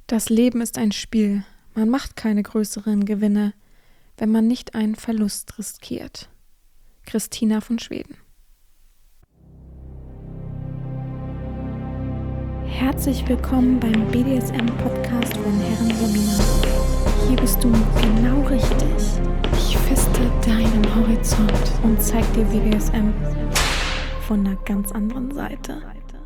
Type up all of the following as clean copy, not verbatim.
Das Leben ist ein Spiel. Man macht keine größeren Gewinne, wenn man nicht einen Verlust riskiert. Christina von Schweden. Herzlich willkommen beim BDSM-Podcast von Herren Sabina. Hier bist du genau richtig. Ich feste deinen Horizont und zeig dir BDSM von einer ganz anderen Seite.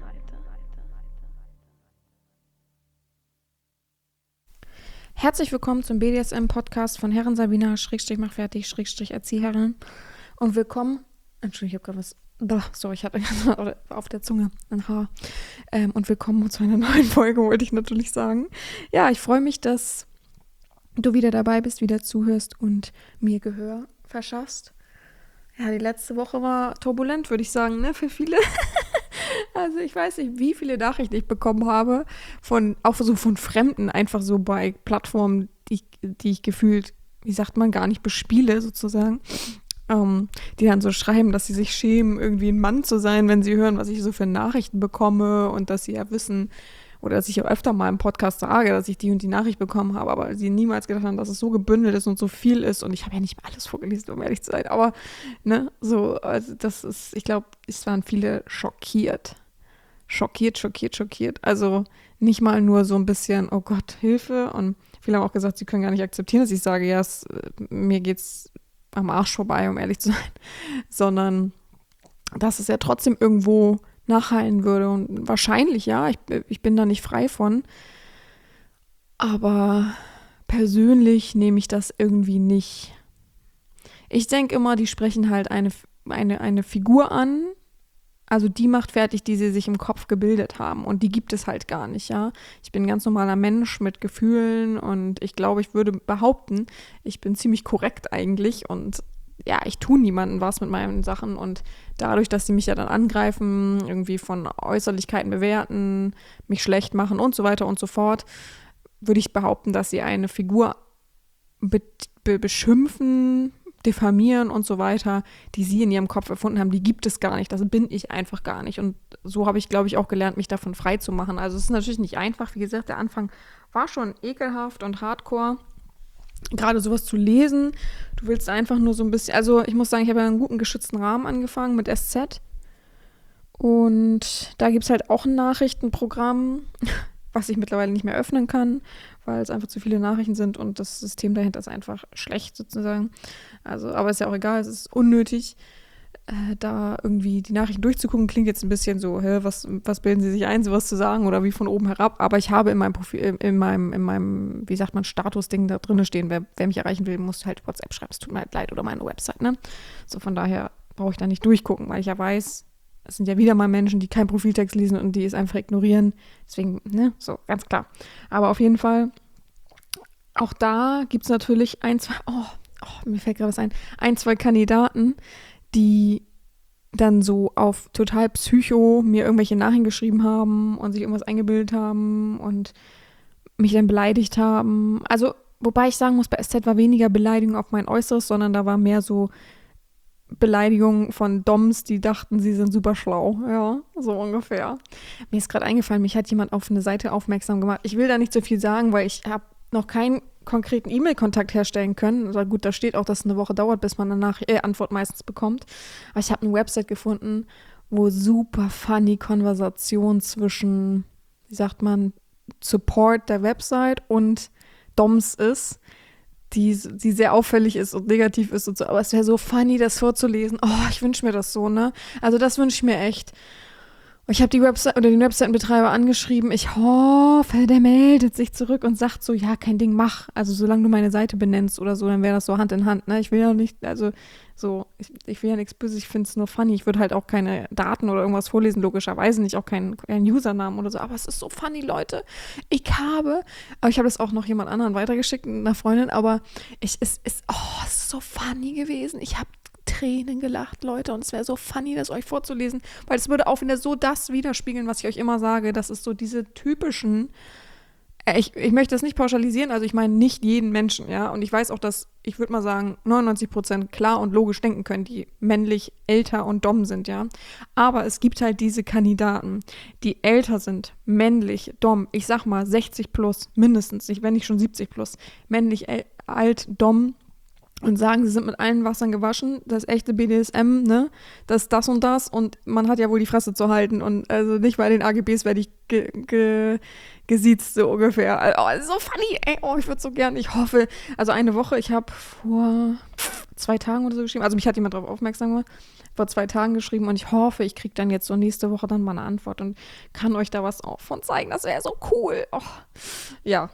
Herzlich willkommen zum BDSM-Podcast von Herren Sabina, /mach fertig, /Erzieherin. Und willkommen, Entschuldigung, ich habe gerade was, ich hatte auf der Zunge ein Haar. Und willkommen zu einer neuen Folge, wollte ich natürlich sagen. Ja, ich freue mich, dass du wieder dabei bist, wieder zuhörst und mir Gehör verschaffst. Ja, die letzte Woche war turbulent, würde ich sagen, ne, für viele. Also ich weiß nicht, wie viele Nachrichten ich bekommen habe, auch so von Fremden, einfach so bei Plattformen, die ich gefühlt, wie sagt man, gar nicht bespiele sozusagen, die dann so schreiben, dass sie sich schämen, irgendwie ein Mann zu sein, wenn sie hören, was ich so für Nachrichten bekomme und dass sie ja wissen, oder dass ich ja öfter mal im Podcast sage, dass ich die und die Nachricht bekommen habe, aber sie niemals gedacht haben, dass es so gebündelt ist und so viel ist. Und ich habe ja nicht alles vorgelesen, um ehrlich zu sein. Aber, ne, so, also das ist, ich glaube, es waren viele schockiert. Schockiert. Also nicht mal nur so ein bisschen, oh Gott, Hilfe. Und viele haben auch gesagt, sie können gar nicht akzeptieren, dass ich sage, ja, mir geht's am Arsch vorbei, um ehrlich zu sein. Sondern, dass es ja trotzdem irgendwo nachhallen würde. Und wahrscheinlich, ja, ich bin da nicht frei von. Aber persönlich nehme ich das irgendwie nicht. Ich denke immer, die sprechen halt eine Figur an. Also die macht fertig, die sie sich im Kopf gebildet haben. Und die gibt es halt gar nicht, ja. Ich bin ein ganz normaler Mensch mit Gefühlen. Und ich glaube, ich würde behaupten, ich bin ziemlich korrekt eigentlich. Und ja, ich tue niemandem was mit meinen Sachen und dadurch, dass sie mich ja dann angreifen, irgendwie von Äußerlichkeiten bewerten, mich schlecht machen und so weiter und so fort, würde ich behaupten, dass sie eine Figur beschimpfen, diffamieren und so weiter, die sie in ihrem Kopf erfunden haben, die gibt es gar nicht, das bin ich einfach gar nicht und so habe ich, glaube ich, auch gelernt, mich davon frei zu machen. Also es ist natürlich nicht einfach, wie gesagt, der Anfang war schon ekelhaft und hardcore, gerade sowas zu lesen. Du willst einfach nur so ein bisschen, also ich muss sagen, ich habe ja einen guten geschützten Rahmen angefangen mit SZ und da gibt es halt auch ein Nachrichtenprogramm, was ich mittlerweile nicht mehr öffnen kann, weil es einfach zu viele Nachrichten sind und das System dahinter ist einfach schlecht sozusagen. Also, aber ist ja auch egal, es ist unnötig, da irgendwie die Nachrichten durchzugucken. Klingt jetzt ein bisschen so, was bilden Sie sich ein, sowas zu sagen oder wie von oben herab. Aber ich habe in meinem Profil, in meinem, wie sagt man, Status-Ding da drin stehen, wer mich erreichen will, muss halt WhatsApp schreiben, es tut mir halt leid, oder meine Website, ne? So, von daher brauche ich da nicht durchgucken, weil ich ja weiß, es sind ja wieder mal Menschen, die keinen Profiltext lesen und die es einfach ignorieren. Deswegen, ne, so, ganz klar. Aber auf jeden Fall, auch da gibt es natürlich mir fällt gerade was ein, zwei Kandidaten, die dann so auf total Psycho mir irgendwelche Nachrichten geschrieben haben und sich irgendwas eingebildet haben und mich dann beleidigt haben. Also, wobei ich sagen muss, bei SZ war weniger Beleidigung auf mein Äußeres, sondern da war mehr so Beleidigung von Doms, die dachten, sie sind super schlau. Ja, so ungefähr. Mir ist gerade eingefallen, mich hat jemand auf eine Seite aufmerksam gemacht. Ich will da nicht so viel sagen, weil ich habe noch keinen konkreten E-Mail-Kontakt herstellen können. Also gut, da steht auch, dass es eine Woche dauert, bis man eine Antwort meistens bekommt. Aber ich habe eine Website gefunden, wo super funny Konversation zwischen, wie sagt man, Support der Website und Doms ist, die sehr auffällig ist und negativ ist und so. Aber es wäre so funny, das vorzulesen. Oh, ich wünsche mir das so, ne? Also das wünsche ich mir echt. Ich habe die Website oder den Webseitenbetreiber angeschrieben. Ich hoffe, der meldet sich zurück und sagt so, ja, kein Ding, mach. Also solange du meine Seite benennst oder so, dann wäre das so Hand in Hand. Ne? Ich will ja nicht, also so, ich will ja nichts Böses, ich finde es nur funny. Ich würde halt auch keine Daten oder irgendwas vorlesen, logischerweise nicht, auch keinen Usernamen oder so. Aber es ist so funny, Leute. Aber ich habe das auch noch jemand anderen weitergeschickt, einer Freundin, aber es ist so funny gewesen. Ich habe Tränen gelacht, Leute, und es wäre so funny, das euch vorzulesen, weil es würde auch wieder so das widerspiegeln, was ich euch immer sage, das ist so diese typischen Ich möchte das nicht pauschalisieren, also ich meine nicht jeden Menschen, ja. Und ich weiß auch, dass, ich würde mal sagen, 99% klar und logisch denken können, die männlich älter und dumm sind, ja. Aber es gibt halt diese Kandidaten, die älter sind, männlich, dumm, ich sag mal 60 plus, mindestens, wenn nicht schon 70 plus, männlich, alt, dumm, und sagen, sie sind mit allen Wassern gewaschen, das echte BDSM, ne, das ist das und das und man hat ja wohl die Fresse zu halten und also nicht bei den AGBs werde ich gesiezt, so ungefähr. Oh, so funny, ey, oh, ich würde so gern, ich hoffe, also eine Woche, ich habe vor 2 Tagen oder so geschrieben, also mich hat jemand darauf aufmerksam gemacht, vor 2 Tagen geschrieben und ich hoffe, ich kriege dann jetzt so nächste Woche dann mal eine Antwort und kann euch da was auch von zeigen, das wäre so cool. Oh, ja,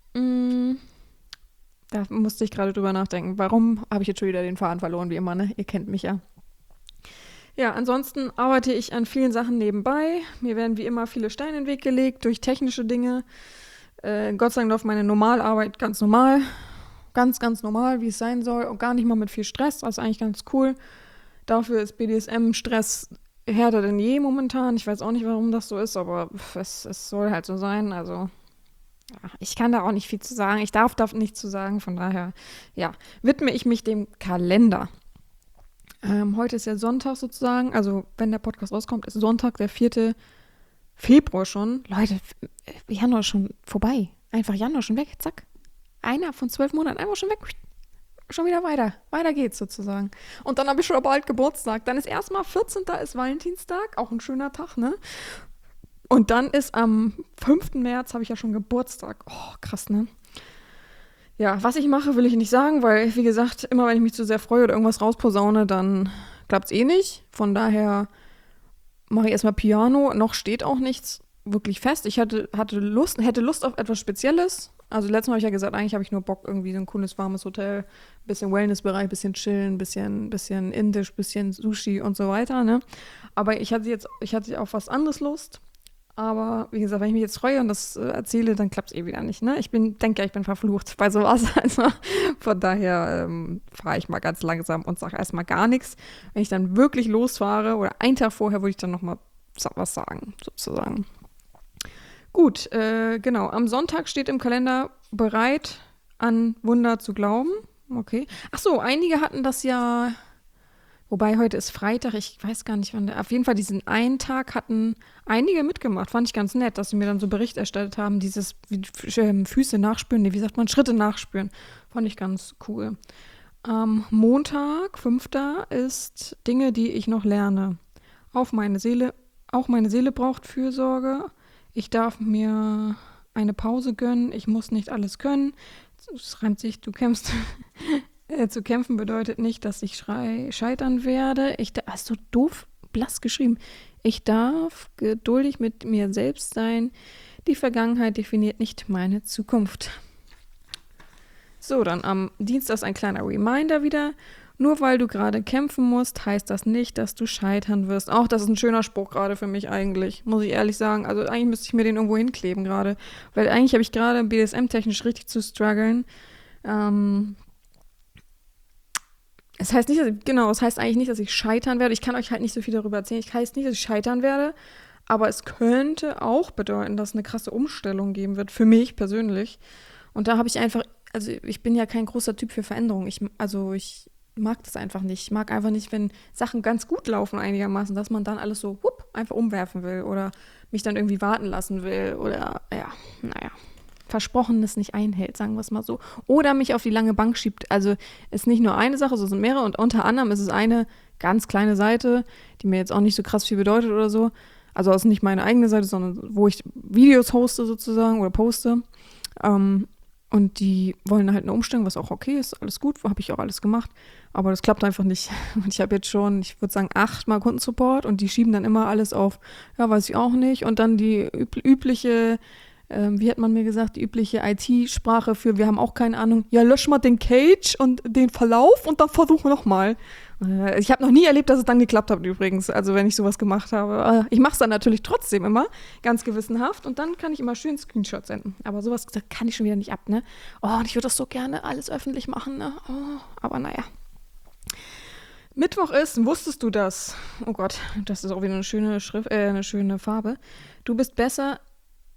da musste ich gerade drüber nachdenken. Warum habe ich jetzt schon wieder den Faden verloren, wie immer, ne? Ihr kennt mich ja. Ja, ansonsten arbeite ich an vielen Sachen nebenbei. Mir werden wie immer viele Steine in den Weg gelegt durch technische Dinge. Gott sei Dank läuft meine Normalarbeit ganz normal. Ganz, ganz normal, wie es sein soll. Und gar nicht mal mit viel Stress. Das ist eigentlich ganz cool. Dafür ist BDSM-Stress härter denn je momentan. Ich weiß auch nicht, warum das so ist, aber es soll halt so sein. Also ja, ich kann da auch nicht viel zu sagen. Ich darf nichts zu sagen. Von daher, ja, widme ich mich dem Kalender. Heute ist ja Sonntag sozusagen. Also, wenn der Podcast rauskommt, ist Sonntag, der 4. Februar schon. Leute, Januar schon vorbei. Einfach Januar schon weg. Zack. Einer von 12 Monaten. Einfach schon weg. Schon wieder weiter. Weiter geht's sozusagen. Und dann habe ich schon bald Geburtstag. Dann ist erstmal 14. ist Valentinstag. Auch ein schöner Tag, ne? Und dann ist am 5. März habe ich ja schon Geburtstag. Oh, krass, ne? Ja, was ich mache, will ich nicht sagen, weil, wie gesagt, immer wenn ich mich zu sehr freue oder irgendwas rausposaune, dann klappt's eh nicht. Von daher mache ich erstmal Piano. Noch steht auch nichts wirklich fest. Ich hätte Lust auf etwas Spezielles. Also letztes Mal habe ich ja gesagt, eigentlich habe ich nur Bock, irgendwie so ein cooles, warmes Hotel, bisschen Wellnessbereich, bisschen chillen, bisschen indisch, bisschen Sushi und so weiter, ne? Aber ich hatte auf was anderes Lust. Aber wie gesagt, wenn ich mich jetzt freue und das erzähle, dann klappt es eh wieder nicht. Ne? Denke ja, ich bin verflucht bei sowas. Also von daher fahre ich mal ganz langsam und sage erstmal gar nichts. Wenn ich dann wirklich losfahre oder einen Tag vorher, würde ich dann nochmal was sagen, sozusagen. Gut, genau. Am Sonntag steht im Kalender bereit, an Wunder zu glauben. Okay. Ach so, einige hatten das ja. Wobei heute ist Freitag, ich weiß gar nicht wann. Auf jeden Fall diesen einen Tag hatten einige mitgemacht. Fand ich ganz nett, dass sie mir dann so Bericht erstellt haben, dieses Füße nachspüren, nee, wie sagt man, Schritte nachspüren. Fand ich ganz cool. Montag, 5. ist Dinge, die ich noch lerne. Auch meine Seele braucht Fürsorge. Ich darf mir eine Pause gönnen. Ich muss nicht alles können. Es reimt sich, du kämpfst. Zu kämpfen bedeutet nicht, dass ich scheitern werde. Hast du doof blass geschrieben. Ich darf geduldig mit mir selbst sein. Die Vergangenheit definiert nicht meine Zukunft. So, dann am Dienstag ist ein kleiner Reminder wieder. Nur weil du gerade kämpfen musst, heißt das nicht, dass du scheitern wirst. Auch das ist ein schöner Spruch gerade für mich eigentlich, muss ich ehrlich sagen. Also eigentlich müsste ich mir den irgendwo hinkleben gerade. Weil eigentlich habe ich gerade BDSM-technisch richtig zu strugglen. Es heißt eigentlich nicht, dass ich scheitern werde. Ich kann euch halt nicht so viel darüber erzählen. Ich heißt nicht, dass ich scheitern werde, aber es könnte auch bedeuten, dass es eine krasse Umstellung geben wird, für mich persönlich. Und da habe ich einfach, also ich bin ja kein großer Typ für Veränderung. Ich mag das einfach nicht. Ich mag einfach nicht, wenn Sachen ganz gut laufen einigermaßen, dass man dann alles so einfach umwerfen will oder mich dann irgendwie warten lassen will oder Versprochenes nicht einhält, sagen wir es mal so. Oder mich auf die lange Bank schiebt. Also ist nicht nur eine Sache, so sind mehrere. Und unter anderem ist es eine ganz kleine Seite, die mir jetzt auch nicht so krass viel bedeutet oder so. Also ist nicht meine eigene Seite, sondern wo ich Videos hoste sozusagen oder poste. Und die wollen halt eine Umstellung, was auch okay ist. Alles gut, habe ich auch alles gemacht. Aber das klappt einfach nicht. Und ich habe jetzt schon, ich würde sagen, 8-mal Kundensupport. Und die schieben dann immer alles auf, ja, weiß ich auch nicht. Und dann die übliche... wie hat man mir gesagt, die übliche IT-Sprache für, wir haben auch keine Ahnung, ja, lösch mal den Cage und den Verlauf und dann versuchen wir nochmal. Ich habe noch nie erlebt, dass es dann geklappt hat übrigens, also wenn ich sowas gemacht habe. Ich mache es dann natürlich trotzdem immer, ganz gewissenhaft und dann kann ich immer schön Screenshots senden. Aber sowas kann ich schon wieder nicht ab, ne? Oh, und ich würde das so gerne alles öffentlich machen, ne? Oh, aber naja. Mittwoch ist, wusstest du das? Oh Gott, das ist auch wieder eine schöne Schrift, eine schöne Farbe. Du bist besser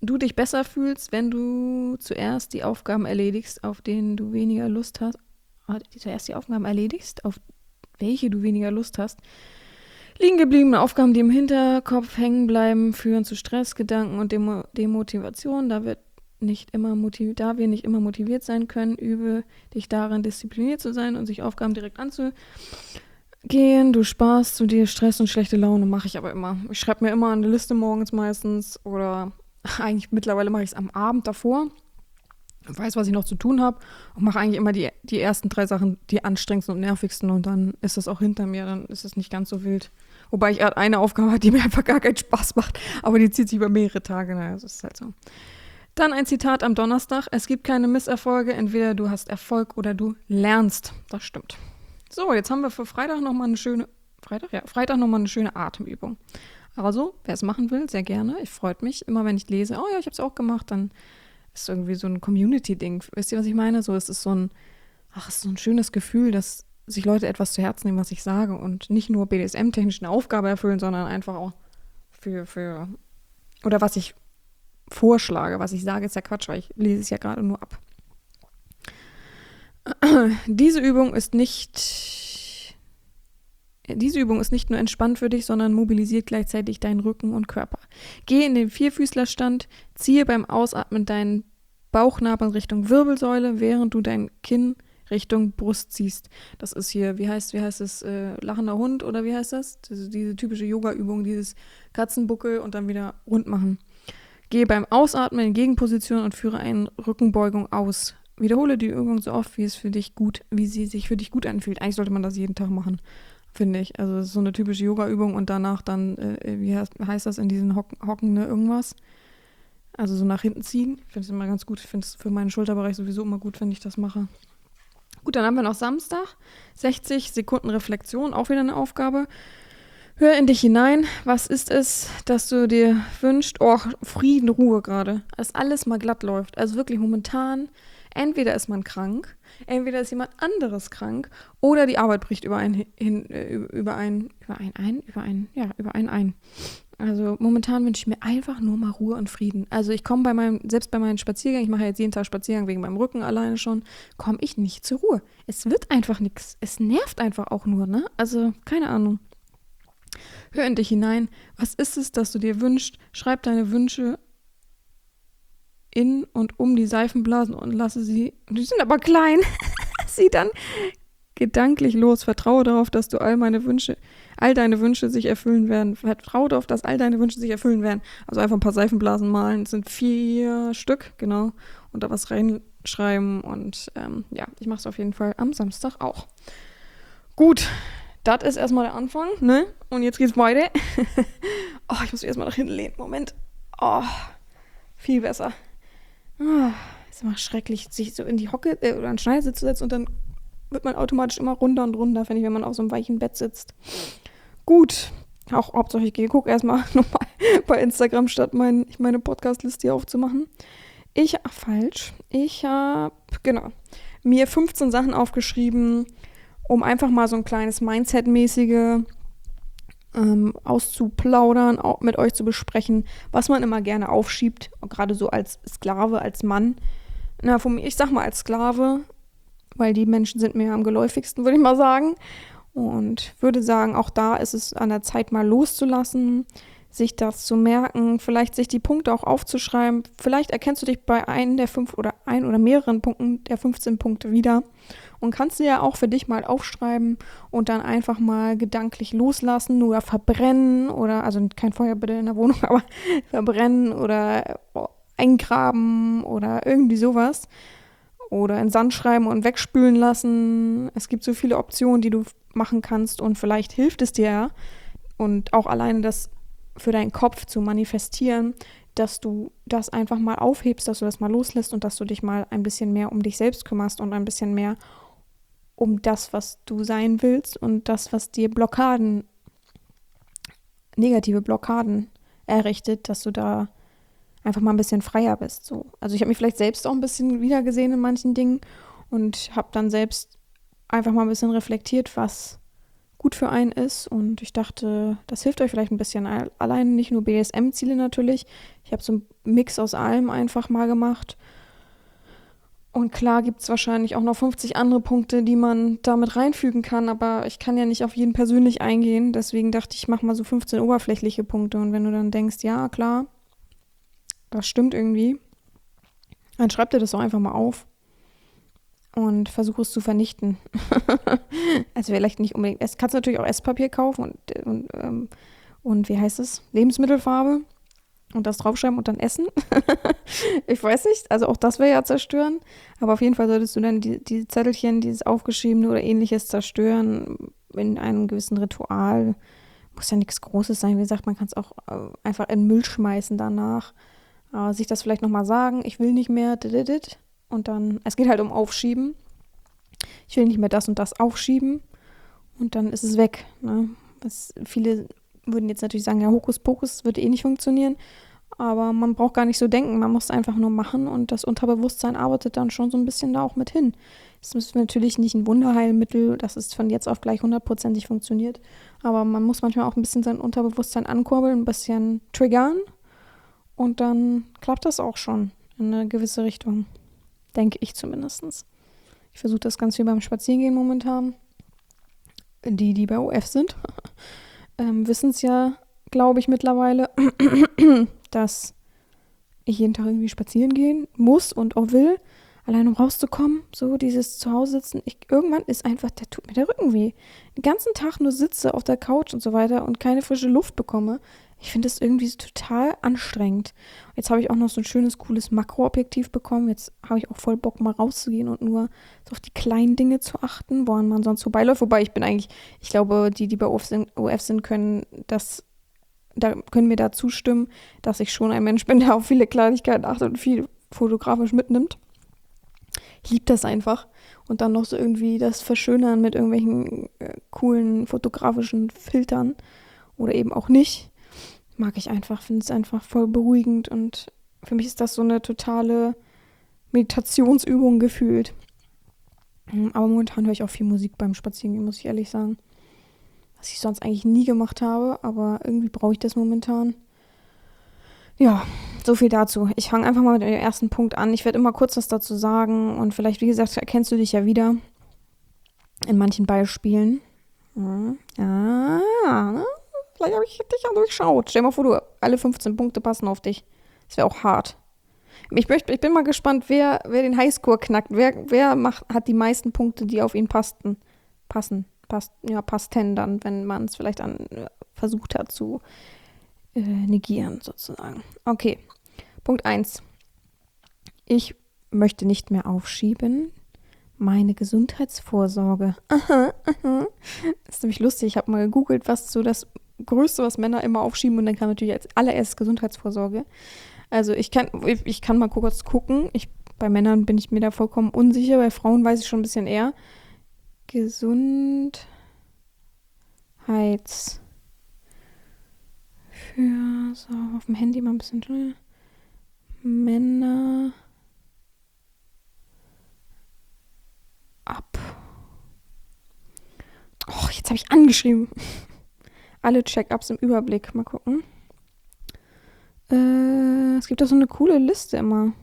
du dich besser fühlst, wenn du zuerst die Aufgaben erledigst, auf denen du weniger Lust hast. Zuerst die Aufgaben erledigst, auf welche du weniger Lust hast. Liegen gebliebene Aufgaben, die im Hinterkopf hängen bleiben, führen zu Stressgedanken und Demotivation. Da wir nicht immer motiviert sein können, übe dich darin, diszipliniert zu sein und sich Aufgaben direkt anzugehen. Du sparst zu dir Stress und schlechte Laune, mache ich aber immer. Ich schreibe mir immer eine Liste morgens meistens oder eigentlich mittlerweile mache ich es am Abend davor. Weiß, was ich noch zu tun habe und mache eigentlich immer die ersten 3 Sachen, die anstrengendsten und nervigsten und dann ist das auch hinter mir, dann ist es nicht ganz so wild. Wobei ich eine Aufgabe habe, die mir einfach gar keinen Spaß macht, aber die zieht sich über mehrere Tage, naja, das ist halt so. Dann ein Zitat am Donnerstag, es gibt keine Misserfolge, entweder du hast Erfolg oder du lernst. Das stimmt. So, jetzt haben wir für Freitag nochmal eine schöne Atemübung. Also, wer es machen will, sehr gerne. Ich freue mich immer, wenn ich lese, oh ja, ich habe es auch gemacht, dann ist irgendwie so ein Community-Ding. Wisst ihr, was ich meine? So, es ist so ein schönes Gefühl, dass sich Leute etwas zu Herzen nehmen, was ich sage und nicht nur BDSM-technisch eine Aufgabe erfüllen, sondern einfach auch oder was ich vorschlage. Was ich sage, ist ja Quatsch, weil ich lese es ja gerade nur ab. Diese Übung ist nicht nur entspannt für dich, sondern mobilisiert gleichzeitig deinen Rücken und Körper. Geh in den Vierfüßlerstand, ziehe beim Ausatmen deinen Bauchnabel Richtung Wirbelsäule, während du dein Kinn Richtung Brust ziehst. Das ist hier, wie heißt es, lachender Hund oder wie heißt das? Diese typische Yoga-Übung, dieses Katzenbuckel und dann wieder rund machen. Gehe beim Ausatmen in Gegenposition und führe eine Rückenbeugung aus. Wiederhole die Übung so oft, wie sie sich für dich gut anfühlt. Eigentlich sollte man das jeden Tag machen, finde ich. Also das ist so eine typische Yoga-Übung und danach dann, wie heißt das, in diesen Hocken irgendwas? Also so nach hinten ziehen. Ich finde es immer ganz gut. Ich finde es für meinen Schulterbereich sowieso immer gut, wenn ich das mache. Gut, dann haben wir noch Samstag. 60 Sekunden Reflexion, auch wieder eine Aufgabe. Hör in dich hinein. Was ist es, dass du dir wünschst? Oh, Frieden, Ruhe gerade. Dass alles mal glatt läuft. Also wirklich momentan, entweder ist man krank, entweder ist jemand anderes krank oder die Arbeit bricht über einen ein. Also momentan wünsche ich mir einfach nur mal Ruhe und Frieden. Also ich komme selbst bei meinen Spaziergängen, ich mache ja jetzt jeden Tag Spaziergang wegen meinem Rücken alleine schon, komme ich nicht zur Ruhe. Es wird einfach nichts. Es nervt einfach auch nur, ne? Also keine Ahnung. Hör in dich hinein. Was ist es, dass du dir wünschst? Schreib deine Wünsche in und um die Seifenblasen und lasse sie, die sind aber klein, sie dann gedanklich los. Vertraue darauf, dass all deine Wünsche sich erfüllen werden. Vertraue darauf, dass all deine Wünsche sich erfüllen werden. Also einfach ein paar Seifenblasen malen. Es sind 4 Stück, genau. Und da was reinschreiben. Und ich mache es auf jeden Fall am Samstag auch. Gut, das ist erstmal der Anfang, ne? Und jetzt geht's weiter. Oh, ich muss mich erstmal nach hinten lehnen. Moment. Oh, viel besser. Oh, ist immer schrecklich, sich so in die Hocke oder einen Schneidersitz zu setzen und dann wird man automatisch immer runter und runter, finde ich, wenn man auf so einem weichen Bett sitzt. Gut, auch Hauptsache ich gucke erstmal nochmal bei Instagram, statt meine Podcast-Liste hier aufzumachen. Ich habe, mir 15 Sachen aufgeschrieben, um einfach mal so ein kleines Mindset-mäßige auszuplaudern, auch mit euch zu besprechen, was man immer gerne aufschiebt, gerade so als Sklave, als Mann. Ich sag mal als Sklave, weil die Menschen sind mir am geläufigsten, würde ich mal sagen. Und würde sagen, auch da ist es an der Zeit, mal loszulassen, sich das zu merken, vielleicht sich die Punkte auch aufzuschreiben. Vielleicht erkennst du dich bei einem der 5 oder mehreren Punkten der 15 Punkte wieder und kannst sie ja auch für dich mal aufschreiben und dann einfach mal gedanklich loslassen oder verbrennen oder, also kein Feuer bitte in der Wohnung, aber verbrennen oder eingraben oder irgendwie sowas. Oder in Sand schreiben und wegspülen lassen. Es gibt so viele Optionen, die du machen kannst und vielleicht hilft es dir ja und auch alleine das für deinen Kopf zu manifestieren, dass du das einfach mal aufhebst, dass du das mal loslässt und dass du dich mal ein bisschen mehr um dich selbst kümmerst und ein bisschen mehr um das, was du sein willst und das, was dir negative Blockaden errichtet, dass du da einfach mal ein bisschen freier bist. So. Also ich habe mich vielleicht selbst auch ein bisschen wiedergesehen in manchen Dingen und habe dann selbst einfach mal ein bisschen reflektiert, was gut für einen ist. Und ich dachte, das hilft euch vielleicht ein bisschen. Allein nicht nur BDSM-Ziele natürlich. Ich habe so einen Mix aus allem einfach mal gemacht. Und klar gibt es wahrscheinlich auch noch 50 andere Punkte, die man damit reinfügen kann, aber ich kann ja nicht auf jeden persönlich eingehen. Deswegen dachte ich, mach mal so 15 oberflächliche Punkte. Und wenn du dann denkst, ja, klar, das stimmt irgendwie, dann schreib dir das doch einfach mal auf und versuche es zu vernichten. Also vielleicht nicht unbedingt. Es kannst natürlich auch Esspapier kaufen und wie heißt es? Lebensmittelfarbe und das draufschreiben und dann essen. Ich weiß nicht, also auch das wäre ja zerstören. Aber auf jeden Fall solltest du dann die Zettelchen, dieses Aufgeschriebene oder ähnliches zerstören in einem gewissen Ritual. Muss ja nichts Großes sein. Wie gesagt, man kann es auch einfach in den Müll schmeißen danach. Sich das vielleicht nochmal sagen, ich will nicht mehr und dann, es geht halt um Aufschieben. Ich will nicht mehr das und das aufschieben und dann ist es weg. Ne? Viele würden jetzt natürlich sagen, ja, Hokuspokus wird eh nicht funktionieren, aber man braucht gar nicht so denken, man muss es einfach nur machen und das Unterbewusstsein arbeitet dann schon so ein bisschen da auch mit hin. Es ist natürlich nicht ein Wunderheilmittel, dass es von jetzt auf gleich 100%ig funktioniert, aber man muss manchmal auch ein bisschen sein Unterbewusstsein ankurbeln, ein bisschen triggern und dann klappt das auch schon in eine gewisse Richtung, denke ich zumindest. Ich versuche das ganz viel beim Spazierengehen momentan. Die bei OF sind, wissen es ja, glaube ich, mittlerweile, dass ich jeden Tag irgendwie spazieren gehen muss und auch will, allein um rauszukommen, so dieses Zuhause-Sitzen. Irgendwann ist einfach, tut mir der Rücken weh. Den ganzen Tag nur sitze auf der Couch und so weiter und keine frische Luft bekomme. Ich finde das irgendwie total anstrengend. Jetzt habe ich auch noch so ein schönes, cooles Makroobjektiv bekommen. Jetzt habe ich auch voll Bock, mal rauszugehen und nur so auf die kleinen Dinge zu achten, woran man sonst vorbeiläuft. Wobei ich glaube, die bei OF sind, können mir da zustimmen, dass ich schon ein Mensch bin, der auf viele Kleinigkeiten achtet und viel fotografisch mitnimmt. Ich liebe das einfach. Und dann noch so irgendwie das Verschönern mit irgendwelchen coolen fotografischen Filtern oder eben auch nicht. Mag ich einfach, finde es einfach voll beruhigend und für mich ist das so eine totale Meditationsübung gefühlt. Aber momentan höre ich auch viel Musik beim Spazierengehen, muss ich ehrlich sagen. Was ich sonst eigentlich nie gemacht habe, aber irgendwie brauche ich das momentan. Ja, so viel dazu. Ich fange einfach mal mit dem ersten Punkt an. Ich werde immer kurz was dazu sagen und vielleicht, wie gesagt, erkennst du dich ja wieder in manchen Beispielen. Ja, vielleicht habe ich dich ja durchschaut. Stell dir mal vor, alle 15 Punkte passen auf dich. Das wäre auch hart. Ich bin mal gespannt, wer den Highscore knackt. Wer hat die meisten Punkte, die auf ihn passten. Passten dann, wenn man es vielleicht versucht hat zu negieren, sozusagen. Okay, Punkt 1. Ich möchte nicht mehr aufschieben. Meine Gesundheitsvorsorge. Aha. Das ist nämlich lustig. Ich habe mal gegoogelt, was so das Größte, was Männer immer aufschieben, und dann kam natürlich als allererstes Gesundheitsvorsorge. Also ich kann mal kurz gucken. Bei Männern bin ich mir da vollkommen unsicher. Bei Frauen weiß ich schon ein bisschen eher. Gesundheitsfürsorge. Auf dem Handy mal ein bisschen schneller. Männer ab. Oh, jetzt habe ich angeschrieben. Alle Check-ups im Überblick. Mal gucken. Es gibt da so eine coole Liste immer.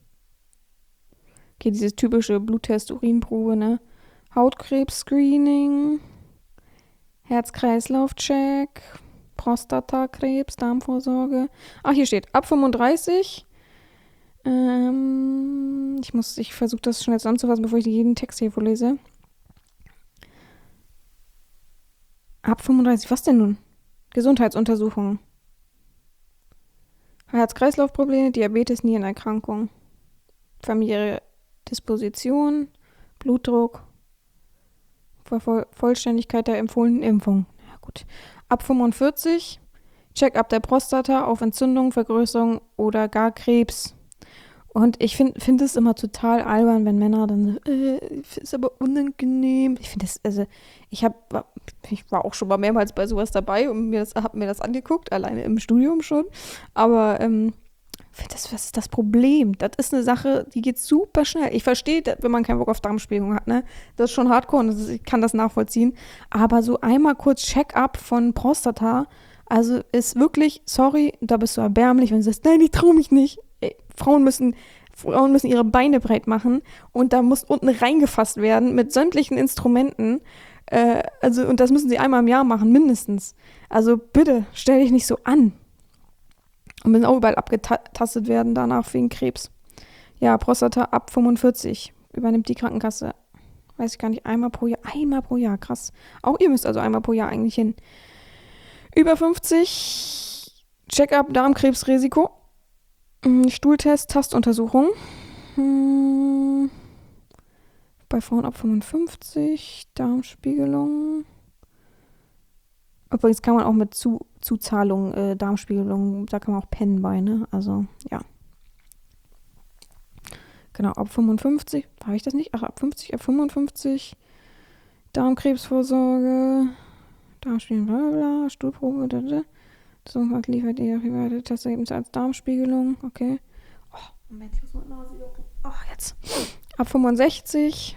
Okay, dieses typische Bluttest, Urinprobe, ne? Hautkrebs-Screening, Herz-Kreislauf-Check, Prostatakrebs, Darmvorsorge. Ach, hier steht, ab 35. Ich versuche das schnell zusammenzufassen, bevor ich jeden Text hier vorlese. Ab 35, was denn nun? Gesundheitsuntersuchungen. Herz-Kreislauf-Probleme, Diabetes, Nierenerkrankung, familiäre Disposition, Blutdruck, Vollständigkeit der empfohlenen Impfung. Ja, gut. Ab 45, Check-up der Prostata auf Entzündung, Vergrößerung oder gar Krebs. Und ich finde es immer total albern, wenn Männer dann ist aber unangenehm. Ich finde das, also ich war auch schon mal mehrmals bei sowas dabei und habe mir das angeguckt, alleine im Studium schon. Aber Was ist das Problem? Das ist eine Sache, die geht super schnell. Ich verstehe, wenn man keinen Bock auf Darmspiegelung hat, ne? Das ist schon hardcore und ich kann das nachvollziehen. Aber so einmal kurz Check-up von Prostata, also ist wirklich, sorry, da bist du erbärmlich, wenn du sagst, nein, ich traue mich nicht. Ey, Frauen müssen ihre Beine breit machen und da muss unten reingefasst werden mit sämtlichen Instrumenten. Und das müssen sie einmal im Jahr machen, mindestens. Also bitte, stell dich nicht so an. Und müssen auch überall abgetastet werden danach wegen Krebs. Ja, Prostata ab 45 übernimmt die Krankenkasse. Weiß ich gar nicht, einmal pro Jahr. Einmal pro Jahr, krass. Auch ihr müsst also einmal pro Jahr eigentlich hin. Über 50, Check-up, Darmkrebsrisiko. Stuhltest, Tastuntersuchung. Bei Frauen ab 55, Darmspiegelung. Übrigens kann man auch mit Zuzahlung, Darmspiegelung, da kann man auch pennen bei, ne? Also, ja. Genau, ab 55, habe ich das nicht? Ach, ab 50, ab 55, Darmkrebsvorsorge, Darmspiegelung, blablabla, Stuhlprobe, so liefert ihr private Testergebnisse als Darmspiegelung, okay. Oh, Moment, ich muss mal Nase jucken. Oh, jetzt. Ab 65,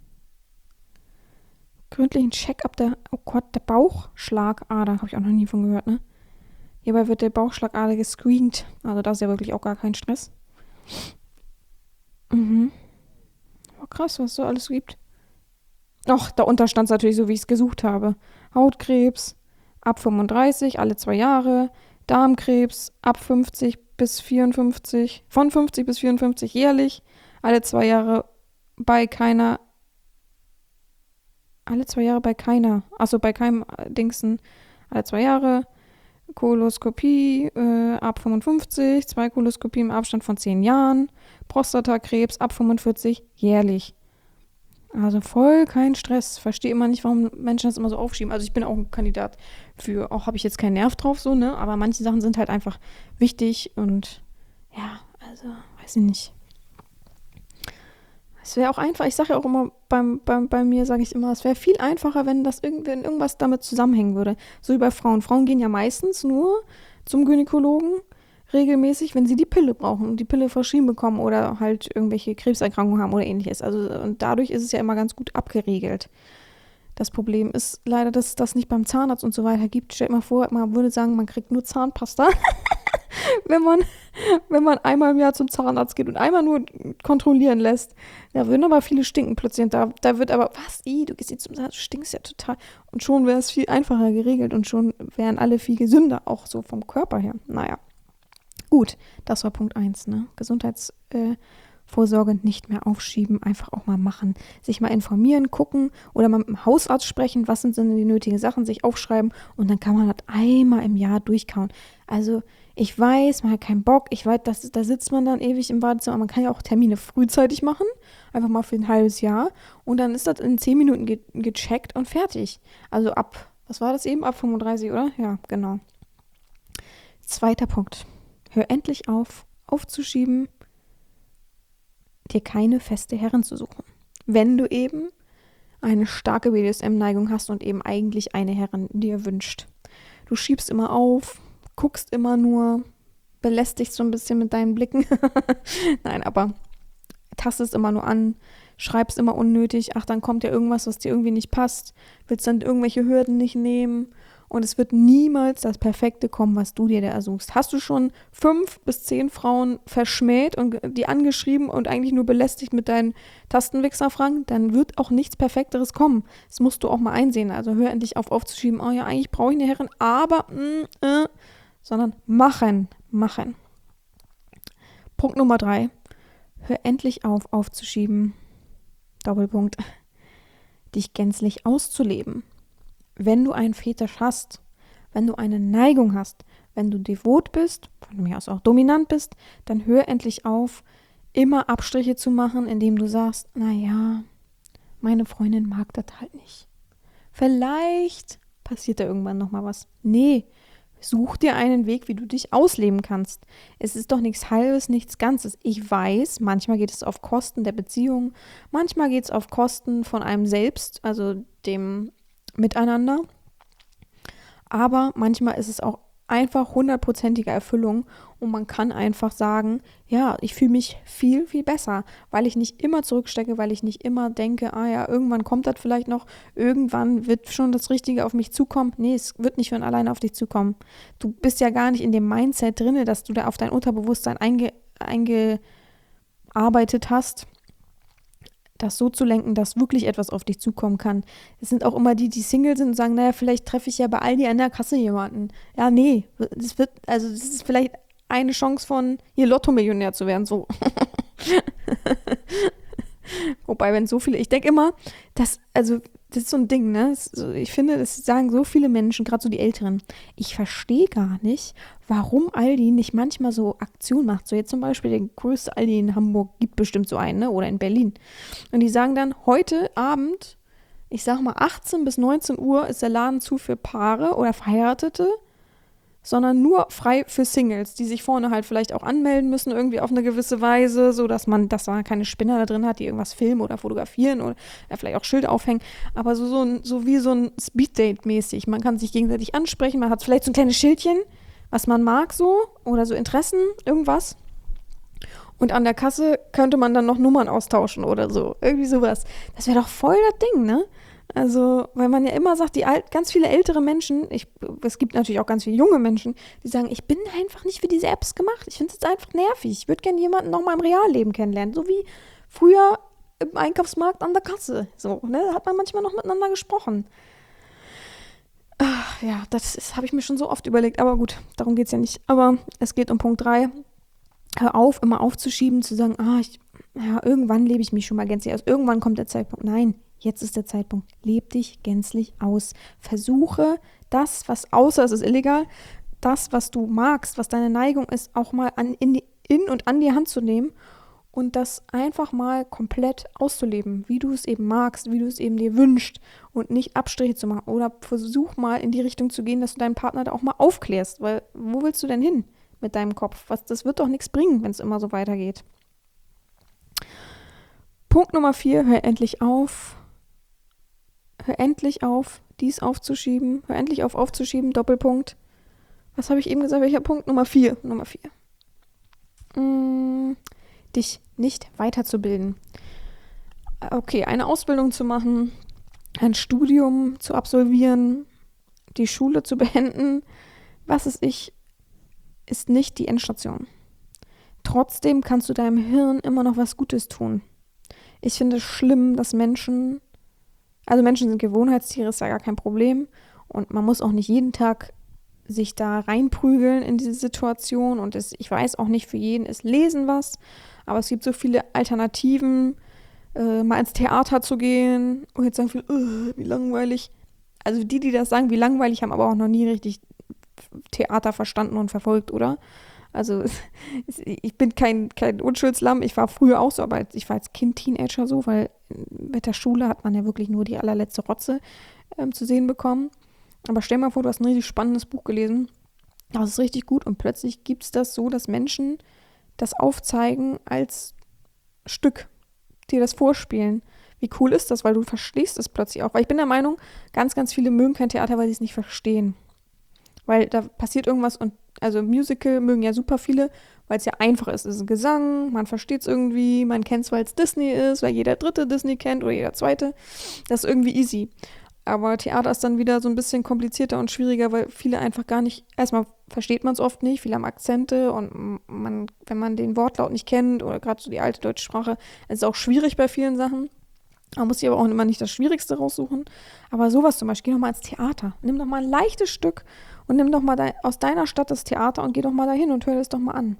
gründlichen Check-up der Bauchschlagader, habe ich auch noch nie von gehört, ne? Hierbei wird der Bauchschlagader gescreent, also das ist ja wirklich auch gar kein Stress. Oh, krass, was es so alles gibt. Ach, darunter stand es natürlich so, wie ich es gesucht habe. Hautkrebs ab 35, alle 2 Jahre. Darmkrebs ab 50 bis 54, von 50 bis 54 jährlich. Alle 2 Jahre bei keiner. Achso, bei keinem Dingsen. Alle 2 Jahre. Koloskopie ab 55, 2 Koloskopien im Abstand von 10 Jahren. Prostatakrebs ab 45 jährlich. Also voll kein Stress. Verstehe immer nicht, warum Menschen das immer so aufschieben. Also ich bin auch ein Kandidat für, auch habe ich jetzt keinen Nerv drauf, so, ne? Aber manche Sachen sind halt einfach wichtig und ja, also weiß ich nicht. Es wäre auch einfach, ich sage ja auch immer, bei mir sage ich immer, es wäre viel einfacher, wenn irgendwas damit zusammenhängen würde. So wie bei Frauen. Frauen gehen ja meistens nur zum Gynäkologen regelmäßig, wenn sie die Pille brauchen und die Pille verschrieben bekommen oder halt irgendwelche Krebserkrankungen haben oder ähnliches. Also und dadurch ist es ja immer ganz gut abgeregelt. Das Problem ist leider, dass es das nicht beim Zahnarzt und so weiter gibt. Stellt mal vor, man würde sagen, man kriegt nur Zahnpasta, wenn man einmal im Jahr zum Zahnarzt geht und einmal nur kontrollieren lässt. Da würden aber viele stinken plötzlich. Und da wird aber, du gehst jetzt zum Zahnarzt, du stinkst ja total. Und schon wäre es viel einfacher geregelt und schon wären alle viel gesünder, auch so vom Körper her. Naja. Gut, das war Punkt 1, ne? Gesundheitsvorsorge nicht mehr aufschieben, einfach auch mal machen. Sich mal informieren, gucken oder mal mit dem Hausarzt sprechen, was sind denn die nötigen Sachen, sich aufschreiben und dann kann man das einmal im Jahr durchkauen. Also ich weiß, man hat keinen Bock, ich weiß, da sitzt man dann ewig im Wartezimmer, aber man kann ja auch Termine frühzeitig machen, einfach mal für ein halbes Jahr und dann ist das in 10 Minuten gecheckt und fertig. Also was war das eben, ab 35, oder? Ja, genau. 2. Punkt. Hör endlich auf, aufzuschieben, dir keine feste Herrin zu suchen. Wenn du eben eine starke BDSM-Neigung hast und eben eigentlich eine Herrin dir wünscht. Du schiebst immer auf, guckst immer nur, belästigst so ein bisschen mit deinen Blicken. Nein, aber tastest immer nur an, schreibst immer unnötig. Ach, dann kommt ja irgendwas, was dir irgendwie nicht passt. Willst dann irgendwelche Hürden nicht nehmen. Und es wird niemals das Perfekte kommen, was du dir da ersuchst. Hast du schon 5 bis 10 Frauen verschmäht und die angeschrieben und eigentlich nur belästigt mit deinen Tastenwichserfragen, dann wird auch nichts Perfekteres kommen. Das musst du auch mal einsehen. Also hör endlich auf aufzuschieben, oh ja, eigentlich brauche ich eine Herrin, aber, sondern machen. Punkt Nummer 3. Hör endlich auf aufzuschieben. Doppelpunkt. Dich gänzlich auszuleben. Wenn du einen Fetisch hast, wenn du eine Neigung hast, wenn du devot bist, von mir aus auch dominant bist, dann hör endlich auf, immer Abstriche zu machen, indem du sagst, naja, meine Freundin mag das halt nicht. Vielleicht passiert da irgendwann nochmal was. Nee, such dir einen Weg, wie du dich ausleben kannst. Es ist doch nichts Halbes, nichts Ganzes. Ich weiß, manchmal geht es auf Kosten der Beziehung, manchmal geht es auf Kosten von einem selbst, also dem Miteinander. Aber manchmal ist es auch einfach 100%ige Erfüllung und man kann einfach sagen, ja, ich fühle mich viel, viel besser, weil ich nicht immer zurückstecke, weil ich nicht immer denke, ah ja, irgendwann kommt das vielleicht noch, irgendwann wird schon das Richtige auf mich zukommen. Nee, es wird nicht von alleine auf dich zukommen. Du bist ja gar nicht in dem Mindset drin, dass du da auf dein Unterbewusstsein eingearbeitet hast, das so zu lenken, dass wirklich etwas auf dich zukommen kann. Es sind auch immer die Single sind und sagen, naja, vielleicht treffe ich ja bei Aldi an der Kasse jemanden. Ja, nee, das ist vielleicht eine Chance von, hier Lotto-Millionär zu werden, so. Wobei, wenn so viele, ich denke immer, das ist so ein Ding, ne? Ich finde, das sagen so viele Menschen, gerade so die Älteren, ich verstehe gar nicht, warum Aldi nicht manchmal so Aktionen macht. So jetzt zum Beispiel der größte Aldi in Hamburg gibt bestimmt so einen, ne? Oder in Berlin. Und die sagen dann, heute Abend, ich sag mal 18 bis 19 Uhr ist der Laden zu für Paare oder Verheiratete, sondern nur frei für Singles, die sich vorne halt vielleicht auch anmelden müssen, irgendwie auf eine gewisse Weise, so dass man keine Spinner da drin hat, die irgendwas filmen oder fotografieren oder vielleicht auch Schilder aufhängen, aber so wie so ein Speeddate-mäßig. Man kann sich gegenseitig ansprechen, man hat vielleicht so ein kleines Schildchen, was man mag so oder so Interessen, irgendwas. Und an der Kasse könnte man dann noch Nummern austauschen oder so, irgendwie sowas. Das wäre doch voll das Ding, ne? Also, weil man ja immer sagt, ganz viele ältere Menschen, es gibt natürlich auch ganz viele junge Menschen, die sagen, ich bin einfach nicht für diese Apps gemacht. Ich finde es jetzt einfach nervig. Ich würde gerne jemanden noch mal im Realleben kennenlernen. So wie früher im Einkaufsmarkt an der Kasse. So, ne? Da hat man manchmal noch miteinander gesprochen. Ach, ja, habe ich mir schon so oft überlegt. Aber gut, darum geht es ja nicht. Aber es geht um Punkt 3. Hör auf, immer aufzuschieben, zu sagen, irgendwann lebe ich mich schon mal gänzlich aus. Irgendwann kommt der Zeitpunkt. Nein. Jetzt ist der Zeitpunkt. Leb dich gänzlich aus. Versuche das, was außer es ist illegal, das, was du magst, was deine Neigung ist, auch mal in und an die Hand zu nehmen und das einfach mal komplett auszuleben, wie du es eben magst, wie du es eben dir wünschst und nicht Abstriche zu machen. Oder versuch mal in die Richtung zu gehen, dass du deinen Partner da auch mal aufklärst, weil wo willst du denn hin mit deinem Kopf? Das wird doch nichts bringen, wenn es immer so weitergeht. Punkt Nummer 4, hör endlich auf. Hör endlich auf, dies aufzuschieben. Hör endlich auf, aufzuschieben. Doppelpunkt. Was habe ich eben gesagt? Welcher Punkt? Nummer 4. Dich nicht weiterzubilden. Okay, eine Ausbildung zu machen, ein Studium zu absolvieren, die Schule zu beenden, ist nicht die Endstation. Trotzdem kannst du deinem Hirn immer noch was Gutes tun. Ich finde es schlimm, dass Menschen sind Gewohnheitstiere, ist ja gar kein Problem. Und man muss auch nicht jeden Tag sich da reinprügeln in diese Situation. Und ich weiß auch nicht, für jeden ist Lesen was. Aber es gibt so viele Alternativen, mal ins Theater zu gehen. Und jetzt sagen viele, wie langweilig. Also die das sagen, wie langweilig, haben aber auch noch nie richtig Theater verstanden und verfolgt, oder? Also ich bin kein Unschuldslamm, ich war früher auch so, aber ich war als Kind Teenager so, weil mit der Schule hat man ja wirklich nur die allerletzte Rotze zu sehen bekommen. Aber stell mal vor, du hast ein richtig spannendes Buch gelesen, das ist richtig gut und plötzlich gibt es das so, dass Menschen das aufzeigen als Stück, dir das vorspielen. Wie cool ist das, weil du verstehst es plötzlich auch. Weil ich bin der Meinung, ganz, ganz viele mögen kein Theater, weil sie es nicht verstehen. Weil da passiert irgendwas und also Musical mögen ja super viele, weil es ja einfach ist. Es ist ein Gesang, man versteht es irgendwie, man kennt es, weil es Disney ist, weil jeder dritte Disney kennt oder jeder zweite. Das ist irgendwie easy. Aber Theater ist dann wieder so ein bisschen komplizierter und schwieriger, weil viele einfach gar nicht, erstmal versteht man es oft nicht, viele haben Akzente und wenn man den Wortlaut nicht kennt oder gerade so die alte deutsche Sprache, ist es auch schwierig bei vielen Sachen. Man muss sich aber auch immer nicht das Schwierigste raussuchen. Aber sowas zum Beispiel, geh doch mal ins Theater. Nimm doch mal ein leichtes Stück und nimm doch mal aus deiner Stadt das Theater und geh doch mal dahin und hör das doch mal an.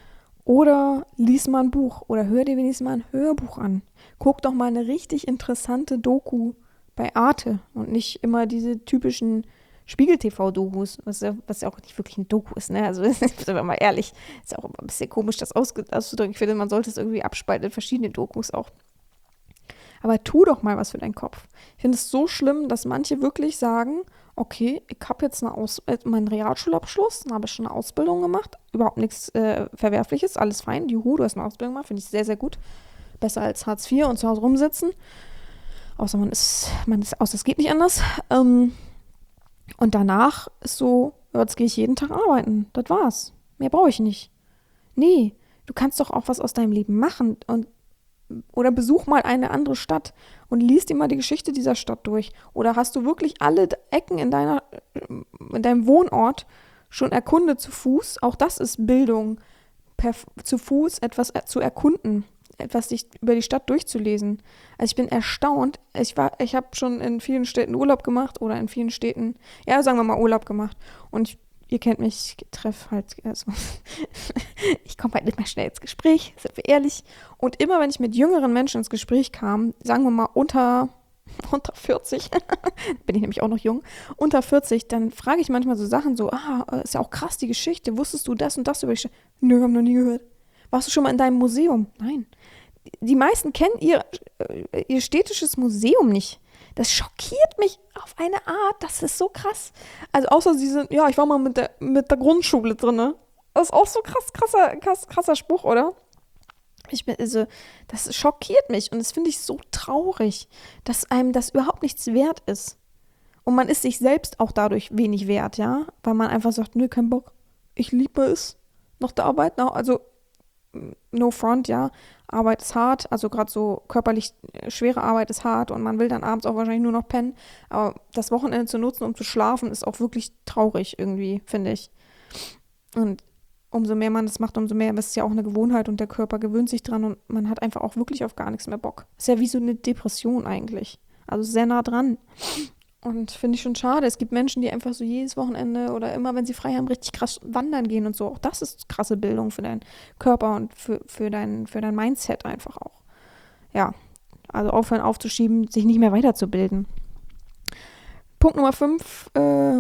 Oder lies mal ein Buch oder hör dir wenigstens mal ein Hörbuch an. Guck doch mal eine richtig interessante Doku bei Arte und nicht immer diese typischen Spiegel-TV-Dokus, was ja auch nicht wirklich ein Doku ist, ne? Also, sind wir mal ehrlich, ist ja auch immer ein bisschen komisch, das auszudrücken. Ich finde, man sollte es irgendwie abspalten in verschiedene Dokus auch. Aber tu doch mal was für deinen Kopf. Ich finde es so schlimm, dass manche wirklich sagen, okay, ich habe jetzt meinen Realschulabschluss, dann habe ich schon eine Ausbildung gemacht, überhaupt nichts Verwerfliches, alles fein, juhu, du hast eine Ausbildung gemacht, finde ich sehr, sehr gut. Besser als Hartz IV und zu Hause rumsitzen. Außer man ist aus, das geht nicht anders. Und danach ist so, Ja, jetzt gehe ich jeden Tag arbeiten. Das war's. Mehr brauche ich nicht. Nee, du kannst doch auch was aus deinem Leben machen oder besuch mal eine andere Stadt und lies dir mal die Geschichte dieser Stadt durch. Oder hast du wirklich alle Ecken in deinem Wohnort schon erkundet zu Fuß? Auch das ist Bildung, zu Fuß etwas zu erkunden, etwas sich über die Stadt durchzulesen. Also ich bin erstaunt. Ich habe schon in vielen Städten Urlaub gemacht oder in vielen Städten, ja, sagen wir mal Urlaub gemacht. Und ihr kennt mich, ich treffe halt, also ich komme halt nicht mehr schnell ins Gespräch, sind wir ehrlich. Und immer wenn ich mit jüngeren Menschen ins Gespräch kam, sagen wir mal unter 40, bin ich nämlich auch noch jung, unter 40, dann frage ich manchmal so Sachen so, ist ja auch krass die Geschichte, wusstest du das und das über die Stadt? Nö, hab noch nie gehört. Warst du schon mal in deinem Museum? Nein. Die meisten kennen ihr städtisches Museum nicht. Das schockiert mich auf eine Art, das ist so krass. Also außer sie sind, ja, ich war mal mit der Grundschule drin, ne? Das ist auch so krasser Spruch, oder? Also, das schockiert mich und das finde ich so traurig, dass einem das überhaupt nichts wert ist. Und man ist sich selbst auch dadurch wenig wert, ja? Weil man einfach sagt, nö, kein Bock. Ich liebe es. Noch der Arbeit, also no front, ja. Arbeit ist hart, also gerade so körperlich schwere Arbeit ist hart und man will dann abends auch wahrscheinlich nur noch pennen. Aber das Wochenende zu nutzen, um zu schlafen, ist auch wirklich traurig irgendwie, finde ich. Und umso mehr man das macht, umso mehr ist es ja auch eine Gewohnheit und der Körper gewöhnt sich dran und man hat einfach auch wirklich auf gar nichts mehr Bock. Ist ja wie so eine Depression eigentlich. Also sehr nah dran. Und finde ich schon schade. Es gibt Menschen, die einfach so jedes Wochenende oder immer, wenn sie frei haben, richtig krass wandern gehen und so. Auch das ist krasse Bildung für deinen Körper und für dein Mindset einfach auch. Ja, also aufhören aufzuschieben, sich nicht mehr weiterzubilden. Punkt Nummer 5,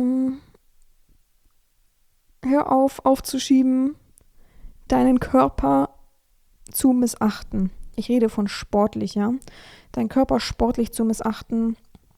hör auf aufzuschieben, deinen Körper zu missachten. Ich rede von sportlich, ja. Deinen Körper sportlich zu missachten,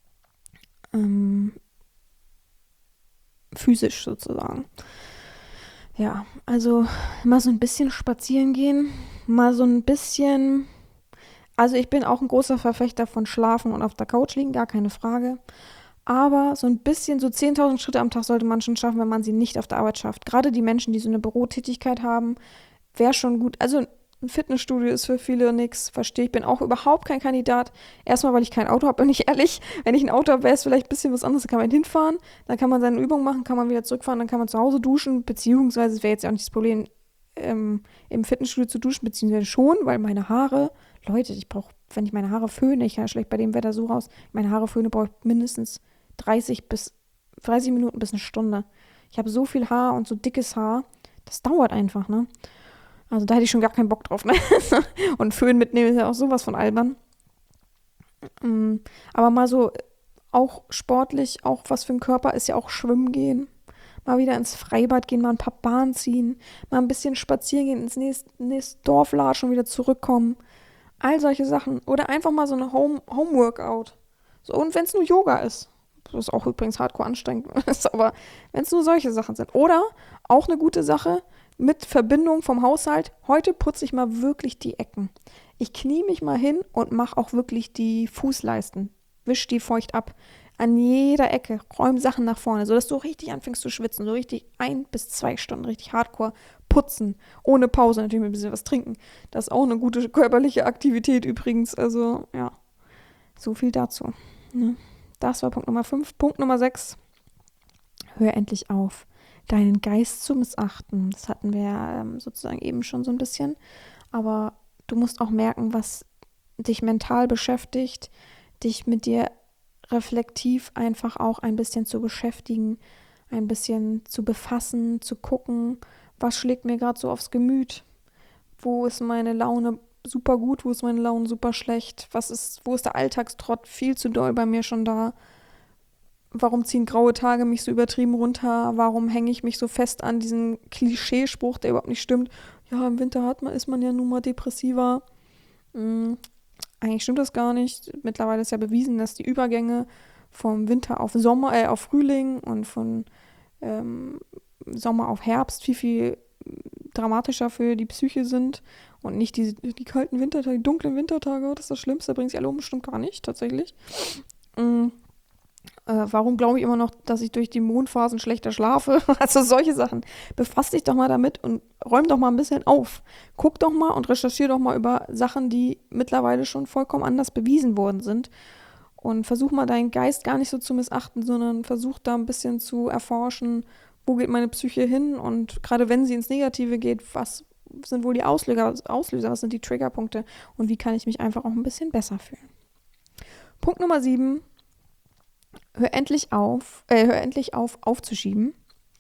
physisch sozusagen. Ja, also mal so ein bisschen spazieren gehen, mal so ein bisschen, also ich bin auch ein großer Verfechter von Schlafen und auf der Couch liegen, gar keine Frage. Aber so ein bisschen, so 10.000 Schritte am Tag sollte man schon schaffen, wenn man sie nicht auf der Arbeit schafft. Gerade die Menschen, die so eine Bürotätigkeit haben, wäre schon gut. Also ein Fitnessstudio ist für viele nichts, verstehe ich. Bin auch überhaupt kein Kandidat. Erstmal, weil ich kein Auto habe, bin ich ehrlich. Wenn ich ein Auto habe, wäre es vielleicht ein bisschen was anderes. Da kann man hinfahren, dann kann man seine Übungen machen, kann man wieder zurückfahren, dann kann man zu Hause duschen, beziehungsweise es wäre jetzt ja auch nicht das Problem, im Fitnessstudio zu duschen, beziehungsweise schon, weil meine Haare, Leute, wenn ich meine Haare föhne, ich kann ja schlecht bei dem Wetter so raus, meine Haare föhne, brauche ich mindestens 30 Minuten bis eine Stunde. Ich habe so viel Haar und so dickes Haar, das dauert einfach, ne? Also da hätte ich schon gar keinen Bock drauf, ne? Und Föhn mitnehmen ist ja auch sowas von albern. Aber mal so, auch sportlich, auch was für den Körper ist ja auch schwimmen gehen. Mal wieder ins Freibad gehen, mal ein paar Bahnen ziehen, mal ein bisschen spazieren gehen, ins nächste Dorf latschen und wieder zurückkommen. All solche Sachen. Oder einfach mal so eine Home-Workout. So, und wenn es nur Yoga ist. Das ist auch übrigens hardcore anstrengend ist, aber wenn es nur solche Sachen sind. Oder auch eine gute Sache mit Verbindung vom Haushalt. Heute putze ich mal wirklich die Ecken. Ich knie mich mal hin und mache auch wirklich die Fußleisten. Wisch die feucht ab. An jeder Ecke. Räum Sachen nach vorne, sodass du richtig anfängst zu schwitzen. So richtig 1 bis 2 Stunden richtig hardcore putzen. Ohne Pause, natürlich mit ein bisschen was trinken. Das ist auch eine gute körperliche Aktivität übrigens. Also, ja. So viel dazu. Ne? Das war Punkt Nummer 5. Punkt Nummer 6. Hör endlich auf, deinen Geist zu missachten. Das hatten wir ja sozusagen eben schon so ein bisschen. Aber du musst auch merken, was dich mental beschäftigt, dich mit dir reflektiv einfach auch ein bisschen zu beschäftigen, ein bisschen zu befassen, zu gucken, was schlägt mir gerade so aufs Gemüt, wo ist meine Laune super gut, wo ist meine Laune super schlecht, wo ist der Alltagstrott viel zu doll bei mir schon da, warum ziehen graue Tage mich so übertrieben runter, warum hänge ich mich so fest an diesen Klischeespruch, der überhaupt nicht stimmt, ja, im Winter ist man ja nun mal depressiver. Eigentlich stimmt das gar nicht. Mittlerweile ist ja bewiesen, dass die Übergänge vom Winter auf auf Frühling und von Sommer auf Herbst viel dramatischer für die Psyche sind und nicht die kalten Wintertage, die dunklen Wintertage, das ist das Schlimmste, bringt sich alle um, stimmt gar nicht, tatsächlich. Warum glaube ich immer noch, dass ich durch die Mondphasen schlechter schlafe? Also solche Sachen. Befass dich doch mal damit und räum doch mal ein bisschen auf. Guck doch mal und recherchier doch mal über Sachen, die mittlerweile schon vollkommen anders bewiesen worden sind. Und versuch mal deinen Geist gar nicht so zu missachten, sondern versuch da ein bisschen zu erforschen, wo geht meine Psyche hin und gerade wenn sie ins Negative geht, was sind wohl die Auslöser, was sind die Triggerpunkte und wie kann ich mich einfach auch ein bisschen besser fühlen. Punkt Nummer 7. Hör endlich auf, aufzuschieben,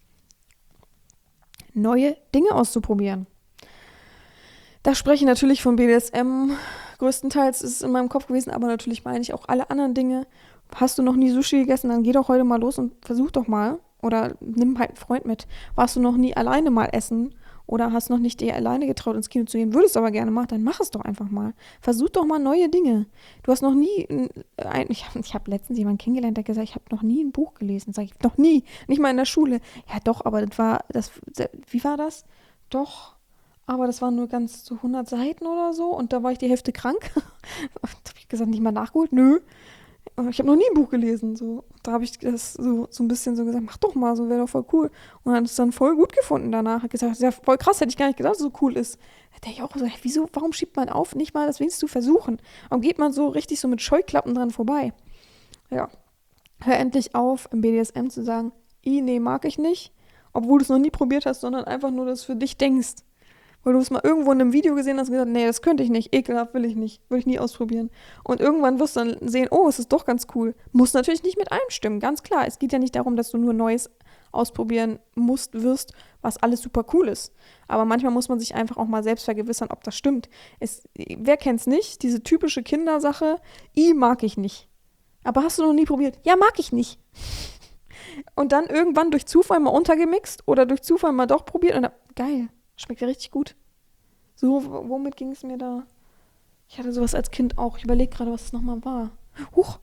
neue Dinge auszuprobieren. Da spreche ich natürlich von BDSM. Größtenteils ist es in meinem Kopf gewesen, aber natürlich meine ich auch alle anderen Dinge. Hast du noch nie Sushi gegessen, dann geh doch heute mal los und versuch doch mal. Oder nimm halt einen Freund mit. Warst du noch nie alleine mal essen oder hast noch nicht dir alleine getraut, ins Kino zu gehen, würdest aber gerne machen, dann mach es doch einfach mal. Versuch doch mal neue Dinge. Du hast noch nie, ich habe letztens jemanden kennengelernt, der gesagt, ich habe noch nie ein Buch gelesen. Sag ich, noch nie, nicht mal in der Schule. Ja doch, aber wie war das? Doch, aber das waren nur ganz so 100 Seiten oder so und da war ich die Hälfte krank. Da habe ich gesagt, nicht mal nachgeholt? Nö. Ich habe noch nie ein Buch gelesen. So. Da habe ich das so ein bisschen so gesagt, mach doch mal, so wäre doch voll cool. Und hat es dann voll gut gefunden danach. Hat gesagt, ja, voll krass, hätte ich gar nicht gedacht, dass es so cool ist. Da denke ich auch so, wieso, warum schiebt man auf, nicht mal das wenigstens zu versuchen? Warum geht man so richtig so mit Scheuklappen dran vorbei? Ja, hör endlich auf, im BDSM zu sagen, nee, mag ich nicht, obwohl du es noch nie probiert hast, sondern einfach nur das für dich denkst. Weil du es mal irgendwo in einem Video gesehen hast und gesagt, nee, das könnte ich nicht, ekelhaft will ich nicht, will ich nie ausprobieren. Und irgendwann wirst du dann sehen, oh, es ist doch ganz cool. Muss natürlich nicht mit allem stimmen, ganz klar. Es geht ja nicht darum, dass du nur Neues ausprobieren wirst, was alles super cool ist. Aber manchmal muss man sich einfach auch mal selbst vergewissern, ob das stimmt. Wer kennt's nicht? Diese typische Kindersache, mag ich nicht. Aber hast du noch nie probiert? Ja, mag ich nicht. Und dann irgendwann durch Zufall mal untergemixt oder durch Zufall mal doch probiert und dann, geil. Schmeckt ja richtig gut. So, womit ging es mir da? Ich hatte sowas als Kind auch. Ich überlege gerade, was es nochmal war. Huch.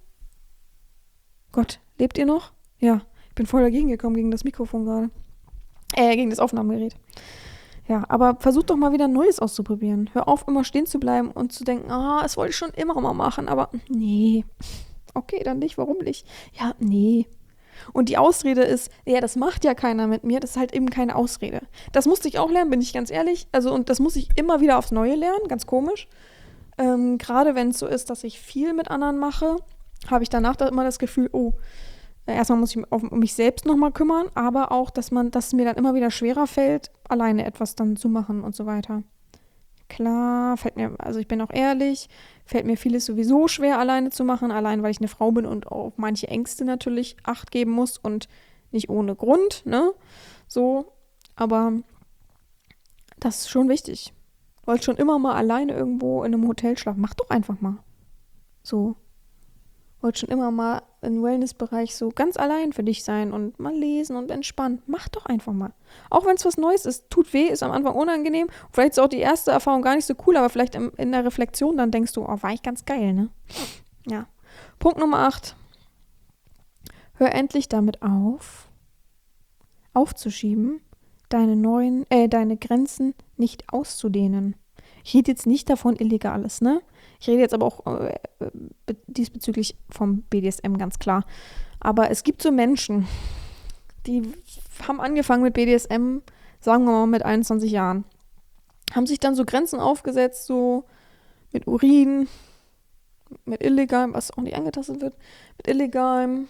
Gott, lebt ihr noch? Ja, ich bin voll dagegen gekommen, gegen das Mikrofon gerade. Gegen das Aufnahmegerät. Ja, aber versuch doch mal wieder Neues auszuprobieren. Hör auf, immer stehen zu bleiben und zu denken, das wollte ich schon immer mal machen, aber nee. Okay, dann nicht, warum nicht? Ja, nee. Und die Ausrede ist, ja, das macht ja keiner mit mir, das ist halt eben keine Ausrede. Das musste ich auch lernen, bin ich ganz ehrlich. Also, und das muss ich immer wieder aufs Neue lernen, ganz komisch. Gerade wenn es so ist, dass ich viel mit anderen mache, habe ich danach immer das Gefühl, erstmal muss ich um mich selbst nochmal kümmern, aber auch, dass es mir dann immer wieder schwerer fällt, alleine etwas dann zu machen und so weiter. Klar, also ich bin auch ehrlich, fällt mir vieles sowieso schwer alleine zu machen, allein weil ich eine Frau bin und auf manche Ängste natürlich Acht geben muss und nicht ohne Grund, ne? So, aber das ist schon wichtig. Wollt schon immer mal alleine irgendwo in einem Hotel schlafen, mach doch einfach mal. So. Wollt schon immer mal im Wellnessbereich so ganz allein für dich sein und mal lesen und entspannen. Mach doch einfach mal. Auch wenn es was Neues ist, tut weh, ist am Anfang unangenehm. Vielleicht ist auch die erste Erfahrung gar nicht so cool, aber vielleicht in der Reflexion dann denkst du, war ich ganz geil, ne? Ja. Punkt Nummer 8. Hör endlich damit aufzuschieben, deine Grenzen nicht auszudehnen. Ich rede jetzt nicht davon Illegales, ne? Ich rede jetzt aber auch diesbezüglich vom BDSM ganz klar. Aber es gibt so Menschen, die haben angefangen mit BDSM, sagen wir mal mit 21 Jahren. Haben sich dann so Grenzen aufgesetzt, so mit Urin, mit Illegalem, was auch nicht angetastet wird, mit Illegalem,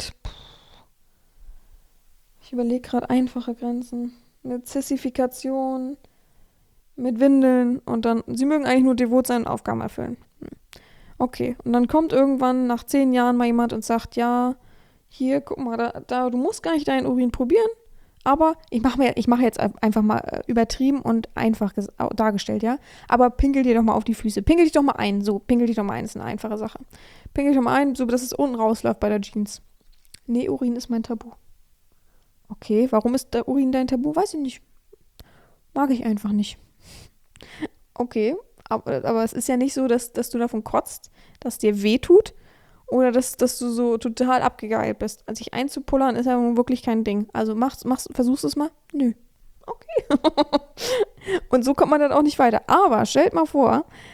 ich überlege gerade einfache Grenzen, mit Sissifikation, mit Windeln und dann, sie mögen eigentlich nur devot sein und Aufgaben erfüllen. Okay, und dann kommt irgendwann nach 10 Jahren mal jemand und sagt, ja, hier, guck mal, da du musst gar nicht deinen Urin probieren, aber ich mache jetzt einfach mal übertrieben und einfach dargestellt, ja, aber pinkel dir doch mal auf die Füße, pinkel dich doch mal ein, ist eine einfache Sache. Pinkel dich doch mal ein, so dass es unten rausläuft bei der Jeans. Nee, Urin ist mein Tabu. Okay, warum ist der Urin dein Tabu? Weiß ich nicht. Mag ich einfach nicht. Okay, aber es ist ja nicht so, dass du davon kotzt, dass dir weh tut oder dass du so total abgegeilt bist. Also sich einzupullern ist ja wirklich kein Ding. Also versuchst du es mal? Nö. Okay. Und so kommt man dann auch nicht weiter. Aber stellt mal vor,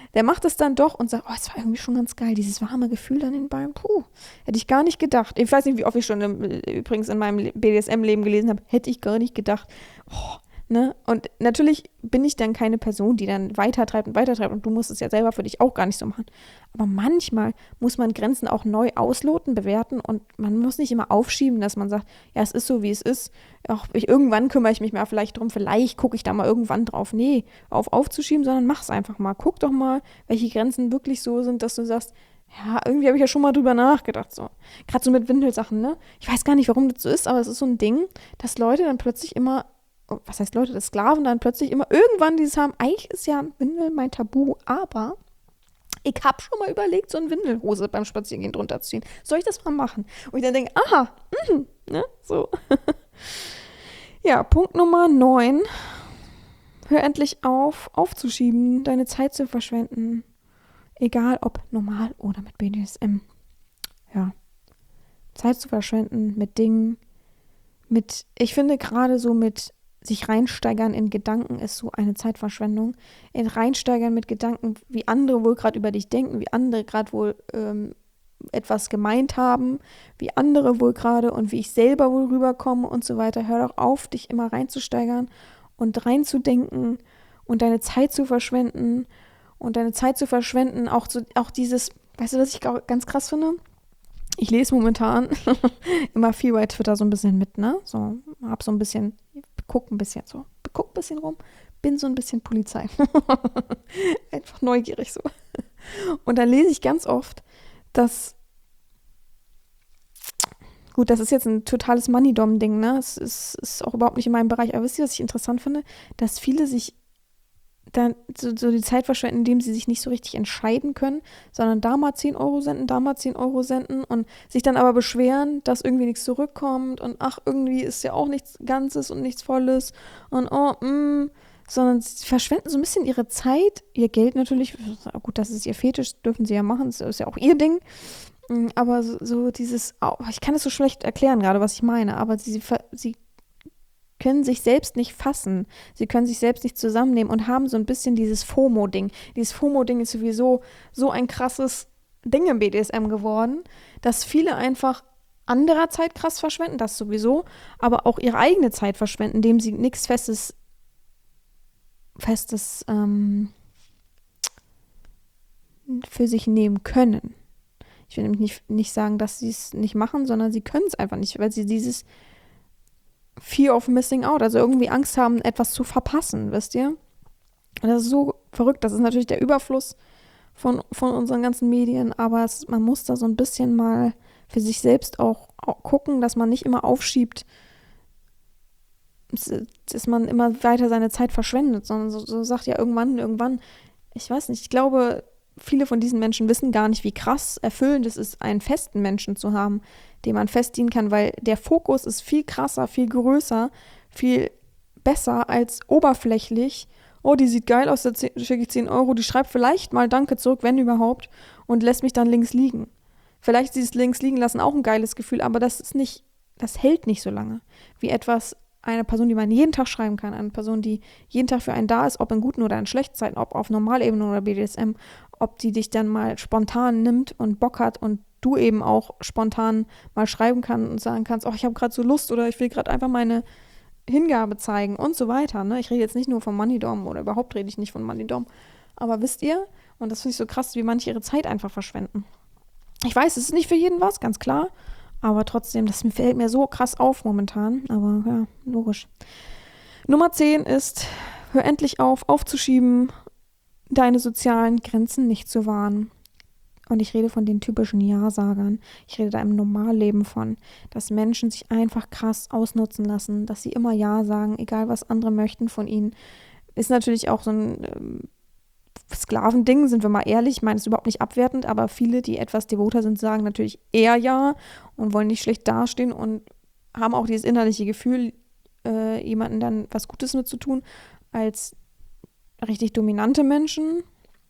Der macht es dann doch und sagt, oh, es war irgendwie schon ganz geil, dieses warme Gefühl dann in den Beinen. Puh, hätte ich gar nicht gedacht. Ich weiß nicht, wie oft ich schon übrigens in meinem BDSM-Leben gelesen habe, hätte ich gar nicht gedacht. Oh, ne? Und natürlich bin ich dann keine Person, die dann weitertreibt und du musst es ja selber für dich auch gar nicht so machen. Aber manchmal muss man Grenzen auch neu ausloten, bewerten und man muss nicht immer aufschieben, dass man sagt, ja, es ist so, wie es ist. Auch irgendwann kümmere ich mich mal vielleicht drum, vielleicht gucke ich da mal irgendwann drauf. Nee, aufzuschieben, sondern mach es einfach mal. Guck doch mal, welche Grenzen wirklich so sind, dass du sagst, ja, irgendwie habe ich ja schon mal drüber nachgedacht. So. Gerade so mit Windelsachen, ne? Ich weiß gar nicht, warum das so ist, aber es ist so ein Ding, dass Leute dann plötzlich immer, was heißt Leute, dass Sklaven dann plötzlich immer irgendwann dieses haben, eigentlich ist ja Windel mein Tabu, aber ich habe schon mal überlegt, so eine Windelhose beim Spazierengehen drunter zu ziehen. Soll ich das mal machen? Und ich dann denke, aha, ne, so. Ja, Punkt Nummer 9. Hör endlich auf, aufzuschieben, deine Zeit zu verschwenden. Egal, ob normal oder mit BDSM. Ja, Zeit zu verschwenden mit Dingen, ich finde gerade so mit sich reinsteigern in Gedanken ist so eine Zeitverschwendung. In reinsteigern mit Gedanken, wie andere wohl gerade über dich denken, wie andere gerade wohl etwas gemeint haben, wie andere wohl gerade und wie ich selber wohl rüberkomme und so weiter. Hör doch auf, dich immer reinzusteigern und reinzudenken und deine Zeit zu verschwenden auch dieses, weißt du, was ich ganz krass finde? Ich lese momentan immer viel bei Twitter so ein bisschen mit, ne? So, hab so ein bisschen, guck ein bisschen rum, bin so ein bisschen Polizei. Einfach neugierig so. Und dann lese ich ganz oft, dass, gut, das ist jetzt ein totales Money-Dom-Ding, ne? Es ist auch überhaupt nicht in meinem Bereich, aber wisst ihr, was ich interessant finde? Dass viele sich dann so die Zeit verschwenden, indem sie sich nicht so richtig entscheiden können, sondern da mal 10 Euro senden, da mal 10 Euro senden und sich dann aber beschweren, dass irgendwie nichts zurückkommt und ach, irgendwie ist ja auch nichts Ganzes und nichts Volles und sondern sie verschwenden so ein bisschen ihre Zeit, ihr Geld natürlich, gut, das ist ihr Fetisch, dürfen sie ja machen, das ist ja auch ihr Ding, aber so dieses, ich kann das so schlecht erklären gerade, was ich meine, aber sie können sich selbst nicht fassen. Sie können sich selbst nicht zusammennehmen und haben so ein bisschen dieses FOMO-Ding. Dieses FOMO-Ding ist sowieso so ein krasses Ding im BDSM geworden, dass viele einfach anderer Zeit krass verschwenden, das sowieso, aber auch ihre eigene Zeit verschwenden, indem sie nichts Festes für sich nehmen können. Ich will nämlich nicht sagen, dass sie es nicht machen, sondern sie können es einfach nicht, weil sie dieses Fear of Missing Out, also irgendwie Angst haben, etwas zu verpassen, wisst ihr? Und das ist so verrückt, das ist natürlich der Überfluss von unseren ganzen Medien, aber man muss da so ein bisschen mal für sich selbst auch gucken, dass man nicht immer aufschiebt, dass man immer weiter seine Zeit verschwendet, sondern so sagt ja irgendwann, ich weiß nicht, ich glaube, viele von diesen Menschen wissen gar nicht, wie krass erfüllend es ist, einen festen Menschen zu haben, dem man festdienen kann, weil der Fokus ist viel krasser, viel größer, viel besser als oberflächlich. Oh, die sieht geil aus, da schicke ich 10 Euro, die schreibt vielleicht mal Danke zurück, wenn überhaupt, und lässt mich dann links liegen. Vielleicht ist dieses links liegen lassen auch ein geiles Gefühl, aber das hält nicht so lange wie eine Person, die man jeden Tag schreiben kann, eine Person, die jeden Tag für einen da ist, ob in guten oder in schlechten Zeiten, ob auf Normalebene oder BDSM, ob die dich dann mal spontan nimmt und Bock hat und du eben auch spontan mal schreiben kannst und sagen kannst, oh, ich habe gerade so Lust oder ich will gerade einfach meine Hingabe zeigen und so weiter. Ne? Ich rede jetzt nicht nur von Money-Dom oder überhaupt rede ich nicht von Money-Dom. Aber wisst ihr, und das finde ich so krass, wie manche ihre Zeit einfach verschwenden. Ich weiß, es ist nicht für jeden was, ganz klar. Aber trotzdem, das fällt mir so krass auf momentan. Aber ja, logisch. Nummer 10 ist, hör endlich aufzuschieben, deine sozialen Grenzen nicht zu wahren. Und ich rede von den typischen Ja-Sagern. Ich rede da im Normalleben von, dass Menschen sich einfach krass ausnutzen lassen, dass sie immer Ja sagen, egal was andere möchten von ihnen. Ist natürlich auch so ein Sklavending, sind wir mal ehrlich. Ich meine, es ist überhaupt nicht abwertend, aber viele, die etwas devoter sind, sagen natürlich eher Ja und wollen nicht schlecht dastehen und haben auch dieses innerliche Gefühl, jemanden dann was Gutes mit zu tun, als richtig dominante Menschen.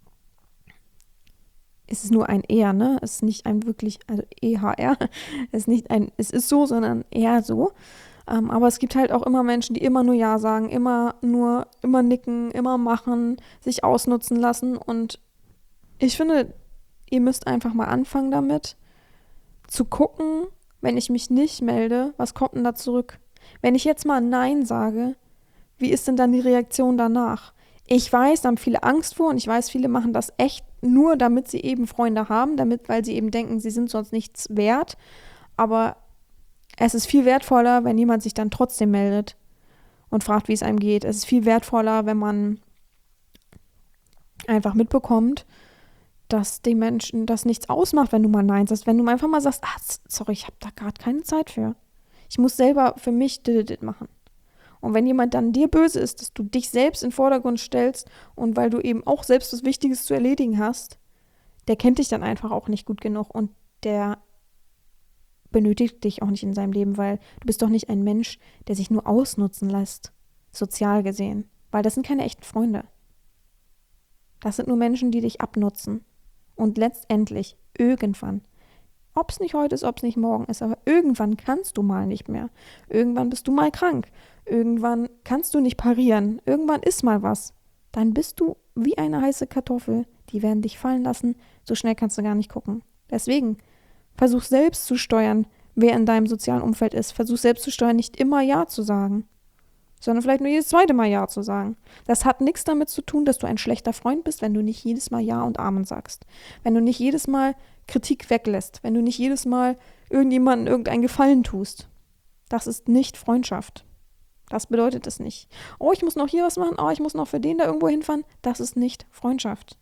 Es ist nur ein eher, ne? Es ist nicht ein wirklich, also EHR, es ist nicht ein, es ist so, sondern eher so. Aber es gibt halt auch immer Menschen, die immer nur Ja sagen, immer nicken, immer machen, sich ausnutzen lassen und Ich finde, ihr müsst einfach mal anfangen damit, zu gucken, wenn ich mich nicht melde, was kommt denn da zurück? Wenn ich jetzt mal Nein sage, wie ist denn dann die Reaktion danach? Ich weiß, da haben viele Angst vor und ich weiß, viele machen das echt nur, damit sie eben Freunde haben, weil sie eben denken, sie sind sonst nichts wert. Aber es ist viel wertvoller, wenn jemand sich dann trotzdem meldet und fragt, wie es einem geht. Es ist viel wertvoller, wenn man einfach mitbekommt, dass die Menschen das nichts ausmacht, wenn du mal Nein sagst. Wenn du einfach mal sagst, sorry, ich habe da gerade keine Zeit für. Ich muss selber für mich machen. Und wenn jemand dann dir böse ist, dass du dich selbst in den Vordergrund stellst und weil du eben auch selbst was Wichtiges zu erledigen hast, der kennt dich dann einfach auch nicht gut genug und der benötigt dich auch nicht in seinem Leben, weil du bist doch nicht ein Mensch, der sich nur ausnutzen lässt, sozial gesehen. Weil das sind keine echten Freunde. Das sind nur Menschen, die dich abnutzen. Und letztendlich, irgendwann, ob es nicht heute ist, ob es nicht morgen ist, aber irgendwann kannst du mal nicht mehr. Irgendwann bist du mal krank. Irgendwann kannst du nicht parieren. Irgendwann ist mal was. Dann bist du wie eine heiße Kartoffel. Die werden dich fallen lassen. So schnell kannst du gar nicht gucken. Deswegen, versuch selbst zu steuern, wer in deinem sozialen Umfeld ist. Versuch selbst zu steuern, nicht immer Ja zu sagen, sondern vielleicht nur jedes zweite Mal Ja zu sagen. Das hat nichts damit zu tun, dass du ein schlechter Freund bist, wenn du nicht jedes Mal Ja und Amen sagst. Wenn du nicht jedes Mal Kritik weglässt. Wenn du nicht jedes Mal irgendjemandem irgendeinen Gefallen tust. Das ist nicht Freundschaft. Das bedeutet es nicht. Oh, ich muss noch hier was machen. Oh, ich muss noch für den da irgendwo hinfahren. Das ist nicht Freundschaft.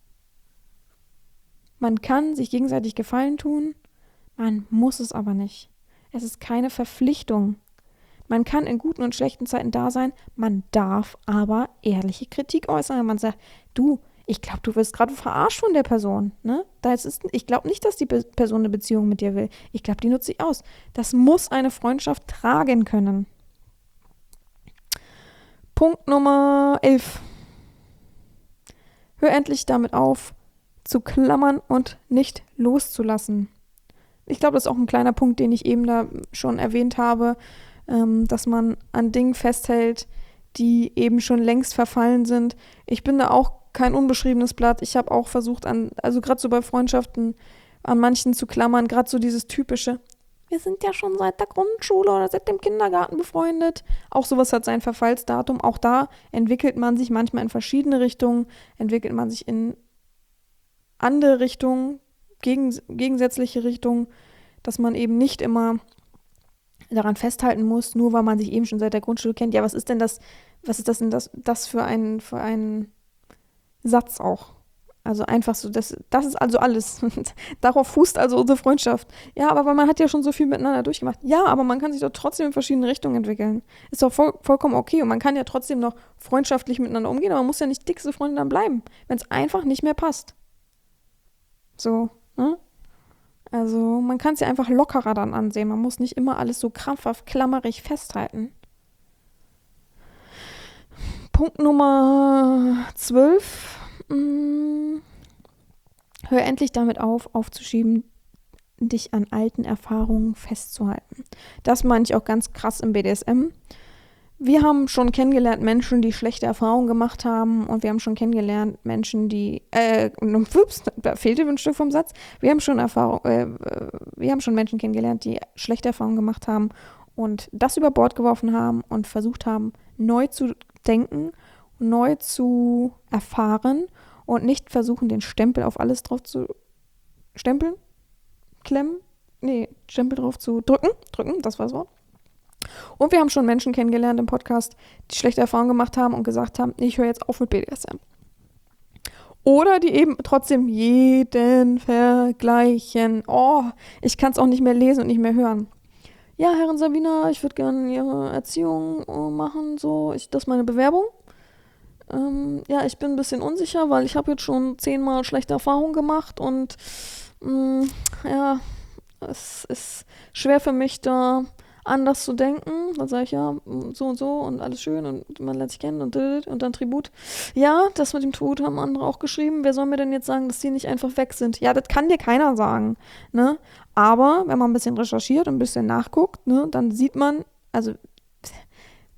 Man kann sich gegenseitig Gefallen tun. Man muss es aber nicht. Es ist keine Verpflichtung. Man kann in guten und schlechten Zeiten da sein, man darf aber ehrliche Kritik äußern. Wenn man sagt, du, ich glaube, du wirst gerade verarscht von der Person. Ne? Ich glaube nicht, dass die Person eine Beziehung mit dir will. Ich glaube, die nutzt sich aus. Das muss eine Freundschaft tragen können. Punkt Nummer 11. Hör endlich damit auf, zu klammern und nicht loszulassen. Ich glaube, das ist auch ein kleiner Punkt, den ich eben da schon erwähnt habe, dass man an Dingen festhält, die eben schon längst verfallen sind. Ich bin da auch kein unbeschriebenes Blatt. Ich habe auch versucht, also gerade so bei Freundschaften, an manchen zu klammern, gerade so dieses typische, wir sind ja schon seit der Grundschule oder seit dem Kindergarten befreundet. Auch sowas hat sein Verfallsdatum. Auch da entwickelt man sich manchmal in verschiedene Richtungen, entwickelt man sich in andere Richtungen, gegensätzliche Richtungen, dass man eben nicht immer daran festhalten muss, nur weil man sich eben schon seit der Grundschule kennt. Ja, was ist denn das für ein Satz auch? Also einfach so, das ist also alles. Darauf fußt also unsere Freundschaft. Ja, aber man hat ja schon so viel miteinander durchgemacht. Ja, aber man kann sich doch trotzdem in verschiedene Richtungen entwickeln. Ist doch vollkommen okay. Und man kann ja trotzdem noch freundschaftlich miteinander umgehen, aber man muss ja nicht dickste Freunde dann bleiben, wenn es einfach nicht mehr passt. So, ne? Also man kann es ja einfach lockerer dann ansehen. Man muss nicht immer alles so krampfhaft, klammerig festhalten. Punkt Nummer 12. Hör endlich damit auf, aufzuschieben, dich an alten Erfahrungen festzuhalten. Das meine ich auch ganz krass im BDSM. Wir haben schon kennengelernt Menschen, die schlechte Erfahrungen gemacht haben und wir haben schon kennengelernt Menschen, die, da fehlte ein Stück vom Satz. Wir haben schon Menschen kennengelernt, die schlechte Erfahrungen gemacht haben und das über Bord geworfen haben und versucht haben, neu zu denken, neu zu erfahren und nicht versuchen, den Stempel auf alles drauf zu Stempel drauf zu drücken, das war das Wort. Und wir haben schon Menschen kennengelernt im Podcast, die schlechte Erfahrungen gemacht haben und gesagt haben, ich höre jetzt auf mit BDSM. Oder die eben trotzdem jeden vergleichen. Oh, ich kann es auch nicht mehr lesen und nicht mehr hören. Ja, Herrin Sabina, ich würde gerne Ihre Erziehung machen, das ist meine Bewerbung. Ja, ich bin ein bisschen unsicher, weil ich habe jetzt schon 10-mal schlechte Erfahrungen gemacht und ja, es ist schwer für mich da anders zu denken. Dann sage ich ja, so und alles schön und man lernt sich kennen und dann Tribut. Ja, das mit dem Tribut haben andere auch geschrieben. Wer soll mir denn jetzt sagen, dass die nicht einfach weg sind? Ja, das kann dir keiner sagen, ne? Aber wenn man ein bisschen recherchiert und ein bisschen nachguckt, ne, dann sieht man, also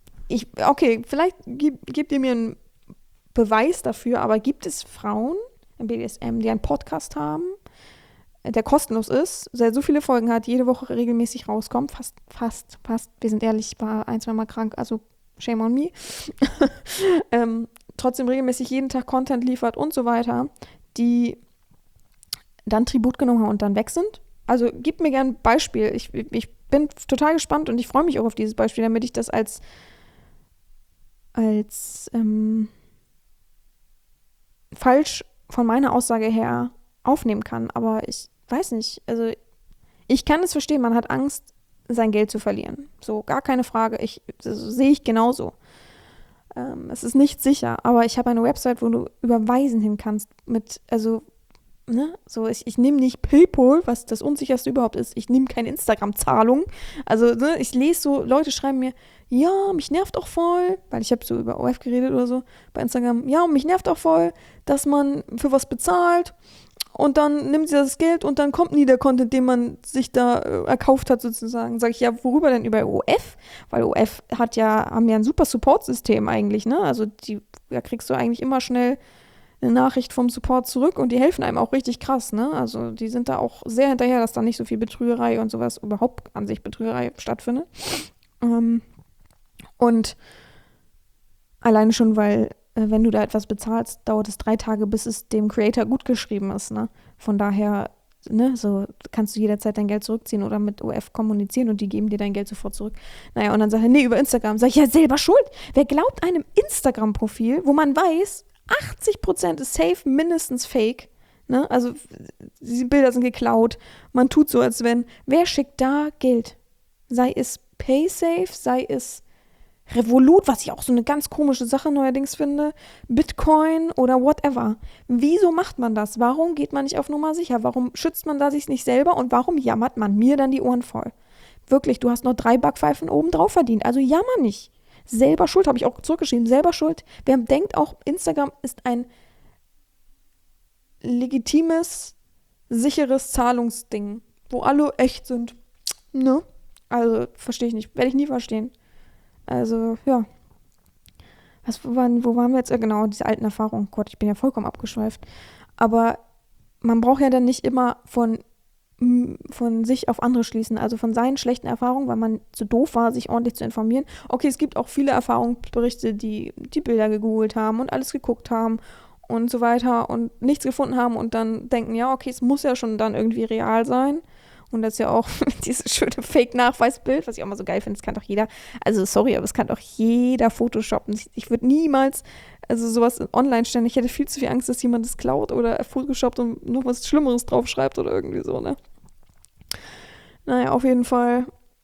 vielleicht gebt ihr mir einen Beweis dafür, aber gibt es Frauen im BDSM, die einen Podcast haben, der kostenlos ist, der so viele Folgen hat, jede Woche regelmäßig rauskommt, fast, wir sind ehrlich, ich war 1-2 Mal krank, also shame on me, trotzdem regelmäßig jeden Tag Content liefert und so weiter, die dann Tribut genommen haben und dann weg sind. Also gib mir gerne ein Beispiel. Ich bin total gespannt und ich freue mich auch auf dieses Beispiel, damit ich das als falsch von meiner Aussage her aufnehmen kann. Aber ich weiß nicht. Also ich kann es verstehen, man hat Angst, sein Geld zu verlieren. So, gar keine Frage. Sehe ich genauso. Es ist nicht sicher, aber ich habe eine Website, wo du überweisen hin kannst so, ich nehme nicht PayPal, was das unsicherste überhaupt ist. Ich nehme keine Instagram-Zahlung. Also, ich lese so, Leute schreiben mir, ja, mich nervt auch voll, weil ich habe so über OF geredet oder so bei Instagram, ja, mich nervt auch voll, dass man für was bezahlt und dann nimmt sie das Geld und dann kommt nie der Content, den man sich da erkauft hat sozusagen. Sag ich, ja, worüber denn? Über OF? Weil OF haben ja ein super Support-System eigentlich, ne? Also da kriegst du eigentlich immer schnell eine Nachricht vom Support zurück und die helfen einem auch richtig krass, ne? Also die sind da auch sehr hinterher, dass da nicht so viel Betrügerei und sowas überhaupt an sich Betrügerei stattfindet. Und alleine schon, weil wenn du da etwas bezahlst, dauert es 3 Tage, bis es dem Creator gut geschrieben ist, ne? Von daher, ne, so kannst du jederzeit dein Geld zurückziehen oder mit OF kommunizieren und die geben dir dein Geld sofort zurück. Naja, und dann sag ich, nee, über Instagram. Sag ich, ja, selber schuld. Wer glaubt einem Instagram-Profil, wo man weiß, 80% ist safe, mindestens fake. Ne? Also, diese Bilder sind geklaut. Man tut so, als wenn. Wer schickt da Geld? Sei es PaySafe, sei es Revolut, was ich auch so eine ganz komische Sache neuerdings finde, Bitcoin oder whatever. Wieso macht man das? Warum geht man nicht auf Nummer sicher? Warum schützt man da sich nicht selber und warum jammert man mir dann die Ohren voll? Wirklich, du hast noch 3 Backpfeifen oben drauf verdient. Also jammer nicht. Selber schuld, habe ich auch zurückgeschrieben. Selber schuld. Wer denkt auch, Instagram ist ein legitimes, sicheres Zahlungsding, wo alle echt sind. Ne? Also, verstehe ich nicht. Werde ich nie verstehen. Also, ja. Wo waren wir jetzt? Genau, diese alten Erfahrungen. Gott, ich bin ja vollkommen abgeschweift. Aber man braucht ja dann nicht immer von sich auf andere schließen, also von seinen schlechten Erfahrungen, weil man zu doof war, sich ordentlich zu informieren. Okay, es gibt auch viele Erfahrungsberichte, die Bilder gegoogelt haben und alles geguckt haben und so weiter und nichts gefunden haben und dann denken, ja, okay, es muss ja schon dann irgendwie real sein. Und das ist ja auch dieses schöne Fake-Nachweisbild, was ich auch mal so geil finde, das kann doch jeder, also sorry, aber es kann doch jeder photoshoppen. Ich würde niemals sowas online stellen. Ich hätte viel zu viel Angst, dass jemand das klaut oder photoshoppt und noch was Schlimmeres draufschreibt oder irgendwie so, ne? Naja, auf jeden Fall,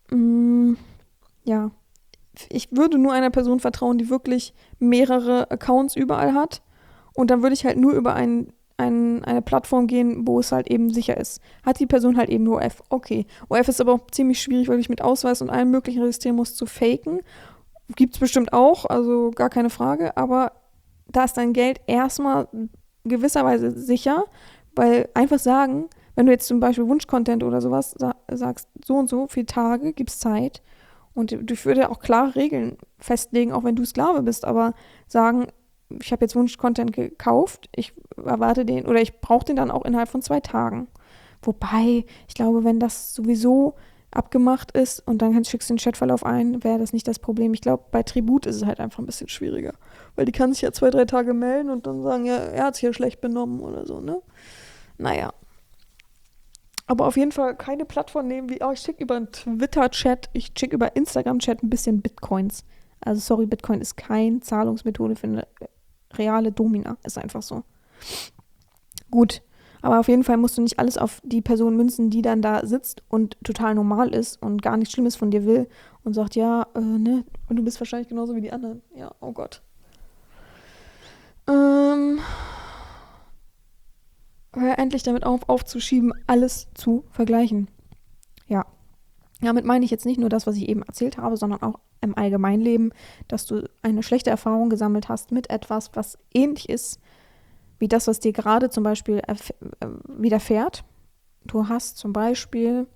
ja. Ich würde nur einer Person vertrauen, die wirklich mehrere Accounts überall hat. Und dann würde ich halt nur über eine Plattform gehen, wo es halt eben sicher ist. Hat die Person halt eben nur OF. Okay. OF ist aber auch ziemlich schwierig, weil ich mit Ausweis und allem möglichen registrieren muss, zu faken. Gibt's bestimmt auch, also gar keine Frage. Aber da ist dein Geld erstmal gewisserweise sicher, weil einfach sagen, wenn du jetzt zum Beispiel Wunschcontent oder sowas sagst, so und so viele Tage gibt's Zeit und ich würde auch klare Regeln festlegen, auch wenn du Sklave bist, aber sagen, ich habe jetzt Wunschcontent gekauft, ich erwarte den oder ich brauche den dann auch innerhalb von 2 Tagen. Wobei, ich glaube, wenn das sowieso abgemacht ist und dann schickst du den Chatverlauf ein, wäre das nicht das Problem. Ich glaube, bei Tribut ist es halt einfach ein bisschen schwieriger, weil die kann sich ja 2, 3 Tage melden und dann sagen, ja, er hat sich ja schlecht benommen oder so, ne? Naja. Aber auf jeden Fall keine Plattform nehmen wie, ich schicke über einen Twitter-Chat, ich schicke über Instagram-Chat ein bisschen Bitcoins. Also sorry, Bitcoin ist keine Zahlungsmethode für eine reale Domina. Ist einfach so. Gut, aber auf jeden Fall musst du nicht alles auf die Person münzen, die dann da sitzt und total normal ist und gar nichts Schlimmes von dir will und sagt, ja, ne, und du bist wahrscheinlich genauso wie die anderen. Ja, oh Gott. Hör endlich damit aufzuschieben, alles zu vergleichen. Ja. Damit meine ich jetzt nicht nur das, was ich eben erzählt habe, sondern auch im Allgemeinleben, dass du eine schlechte Erfahrung gesammelt hast mit etwas, was ähnlich ist wie das, was dir gerade zum Beispiel widerfährt. Du hast zum Beispiel,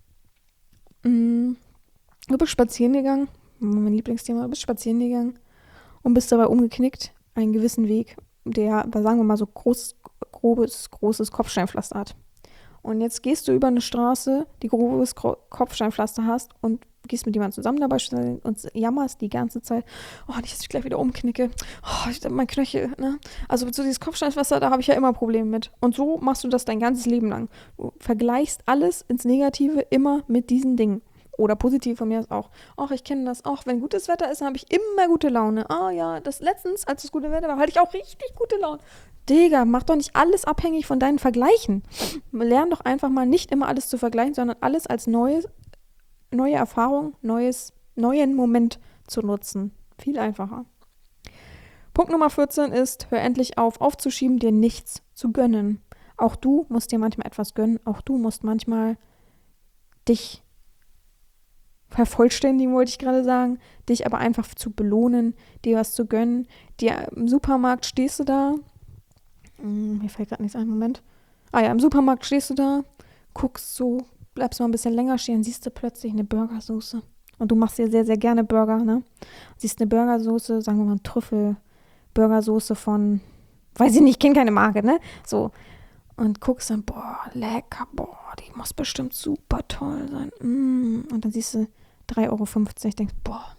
du bist spazieren gegangen, mein Lieblingsthema, du bist spazieren gegangen und bist dabei umgeknickt, einen gewissen Weg, der, sagen wir mal, so groß großes Kopfsteinpflaster hat. Und jetzt gehst du über eine Straße, die grobes Kopfsteinpflaster hast und gehst mit jemandem zusammen dabei und jammerst die ganze Zeit, oh, nicht, dass ich gleich wieder umknicke, mein Knöchel, ne? Also so dieses Kopfsteinpflaster, da habe ich ja immer Probleme mit. Und so machst du das dein ganzes Leben lang. Du vergleichst alles ins Negative immer mit diesen Dingen. Oder positiv von mir ist auch, ach, ich kenne das auch, wenn gutes Wetter ist, dann habe ich immer gute Laune. Ah ja, das letztens, als das gute Wetter war, hatte ich auch richtig gute Laune. Digga, mach doch nicht alles abhängig von deinen Vergleichen. Lern doch einfach mal nicht immer alles zu vergleichen, sondern alles als neue Erfahrung, neuen Moment zu nutzen. Viel einfacher. Punkt Nummer 14 ist, hör endlich auf, aufzuschieben, dir nichts zu gönnen. Auch du musst dir manchmal etwas gönnen. Auch du musst manchmal dich vervollständigen, wollte ich gerade sagen, dich aber einfach zu belohnen, dir was zu gönnen. Im Supermarkt stehst du da, mir fällt gerade nichts ein, Moment. Im Supermarkt stehst du da, guckst so, bleibst mal ein bisschen länger stehen, siehst du plötzlich eine Burgersoße. Und du machst ja sehr, sehr gerne Burger, ne? Siehst eine Burgersoße, sagen wir mal Trüffel-Burgersoße von, weiß ich nicht, ich kenne keine Marke, ne? So. Und guckst dann, boah, lecker, boah, die muss bestimmt super toll sein. Und dann siehst du 3,50 €, denkst, boah,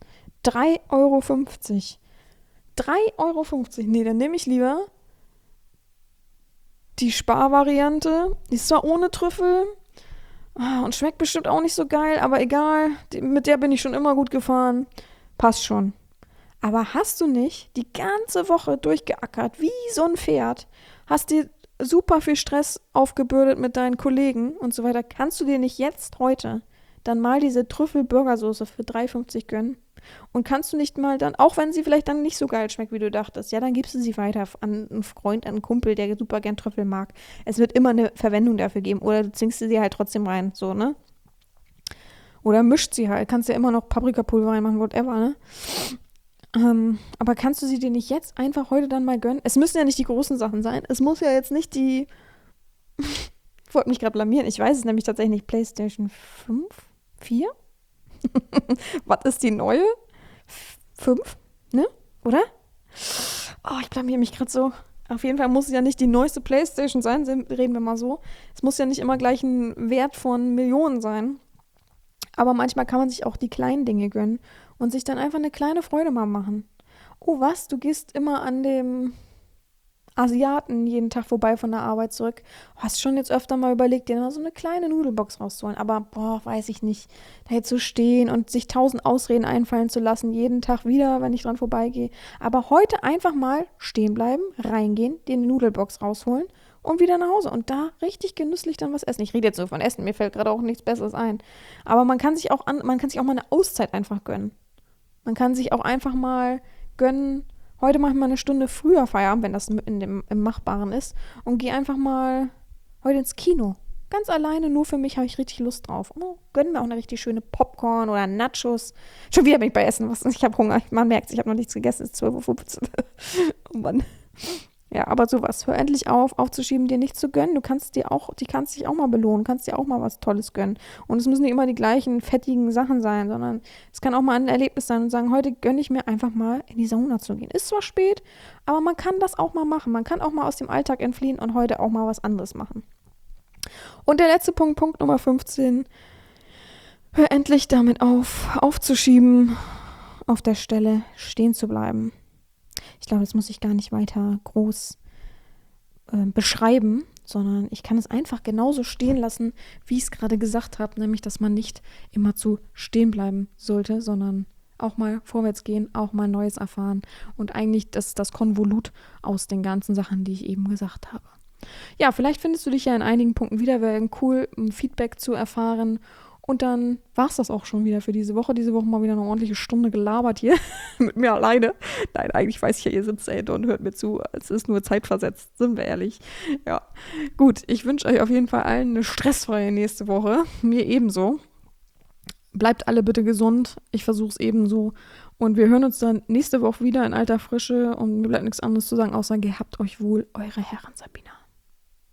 3,50 €. 3,50 €. Nee, dann nehme ich lieber die Sparvariante. Die ist zwar ohne Trüffel und schmeckt bestimmt auch nicht so geil, aber egal, mit der bin ich schon immer gut gefahren. Passt schon. Aber hast du nicht die ganze Woche durchgeackert, wie so ein Pferd, hast dir super viel Stress aufgebürdet mit deinen Kollegen und so weiter, kannst du dir nicht jetzt, heute, dann mal diese Trüffel-Burgersoße für 3,50 € gönnen? Und kannst du nicht mal dann, auch wenn sie vielleicht dann nicht so geil schmeckt, wie du dachtest, ja, dann gibst du sie weiter an einen Freund, an einen Kumpel, der super gern Trüffel mag. Es wird immer eine Verwendung dafür geben. Oder du zwingst sie halt trotzdem rein, so, ne? Oder mischt sie halt. Kannst ja immer noch Paprikapulver reinmachen, whatever, ne? Aber kannst du sie dir nicht jetzt einfach heute dann mal gönnen? Es müssen ja nicht die großen Sachen sein. Es muss ja jetzt nicht die ich wollte mich gerade blamieren. Ich weiß es nämlich tatsächlich nicht. PlayStation 5? 4? Was ist die neue? 5? Ne? Oder? Oh, ich blamier mich gerade so. Auf jeden Fall muss es ja nicht die neueste PlayStation sein, reden wir mal so. Es muss ja nicht immer gleich ein Wert von Millionen sein. Aber manchmal kann man sich auch die kleinen Dinge gönnen und sich dann einfach eine kleine Freude mal machen. Oh, was? Du gehst immer an dem Asiaten jeden Tag vorbei von der Arbeit zurück. Hast schon jetzt öfter mal überlegt, dir mal so eine kleine Nudelbox rauszuholen. Aber, boah, weiß ich nicht. Da jetzt zu stehen und sich 1000 Ausreden einfallen zu lassen, jeden Tag wieder, wenn ich dran vorbeigehe. Aber heute einfach mal stehen bleiben, reingehen, dir eine Nudelbox rausholen und wieder nach Hause. Und da richtig genüsslich dann was essen. Ich rede jetzt nur von Essen, mir fällt gerade auch nichts Besseres ein. Aber man kann sich auch mal eine Auszeit einfach gönnen. Man kann sich auch einfach mal gönnen, heute mache ich mal eine Stunde früher Feierabend, wenn das im Machbaren ist. Und gehe einfach mal heute ins Kino. Ganz alleine, nur für mich habe ich richtig Lust drauf. Oh, gönn mir auch eine richtig schöne Popcorn oder Nachos. Schon wieder bin ich bei Essen. Ich habe Hunger. Man merkt es, ich habe noch nichts gegessen. Es ist 12:15 Uhr. Oh Mann. Ja, aber sowas. Hör endlich auf, aufzuschieben, dir nichts zu gönnen. Die kannst dich auch mal belohnen, kannst dir auch mal was Tolles gönnen. Und es müssen nicht immer die gleichen fettigen Sachen sein, sondern es kann auch mal ein Erlebnis sein und sagen, heute gönne ich mir einfach mal in die Sauna zu gehen. Ist zwar spät, aber man kann das auch mal machen. Man kann auch mal aus dem Alltag entfliehen und heute auch mal was anderes machen. Und der letzte Punkt Nummer 15. Hör endlich damit auf, aufzuschieben, auf der Stelle stehen zu bleiben. Ich glaube, das muss ich gar nicht weiter groß beschreiben, sondern ich kann es einfach genauso stehen lassen, wie ich es gerade gesagt habe, nämlich, dass man nicht immer zu stehen bleiben sollte, sondern auch mal vorwärts gehen, auch mal Neues erfahren und eigentlich das Konvolut aus den ganzen Sachen, die ich eben gesagt habe. Ja, vielleicht findest du dich ja in einigen Punkten wieder, wäre cool, Feedback zu erfahren. Und dann war es das auch schon wieder für diese Woche. Diese Woche mal wieder eine ordentliche Stunde gelabert hier mit mir alleine. Nein, eigentlich weiß ich ja, ihr sitzt dahinter und hört mir zu. Es ist nur zeitversetzt, sind wir ehrlich. Ja, gut. Ich wünsche euch auf jeden Fall allen eine stressfreie nächste Woche. Mir ebenso. Bleibt alle bitte gesund. Ich versuche es ebenso. Und wir hören uns dann nächste Woche wieder in alter Frische. Und mir bleibt nichts anderes zu sagen, außer gehabt euch wohl, eure Herren Sabina.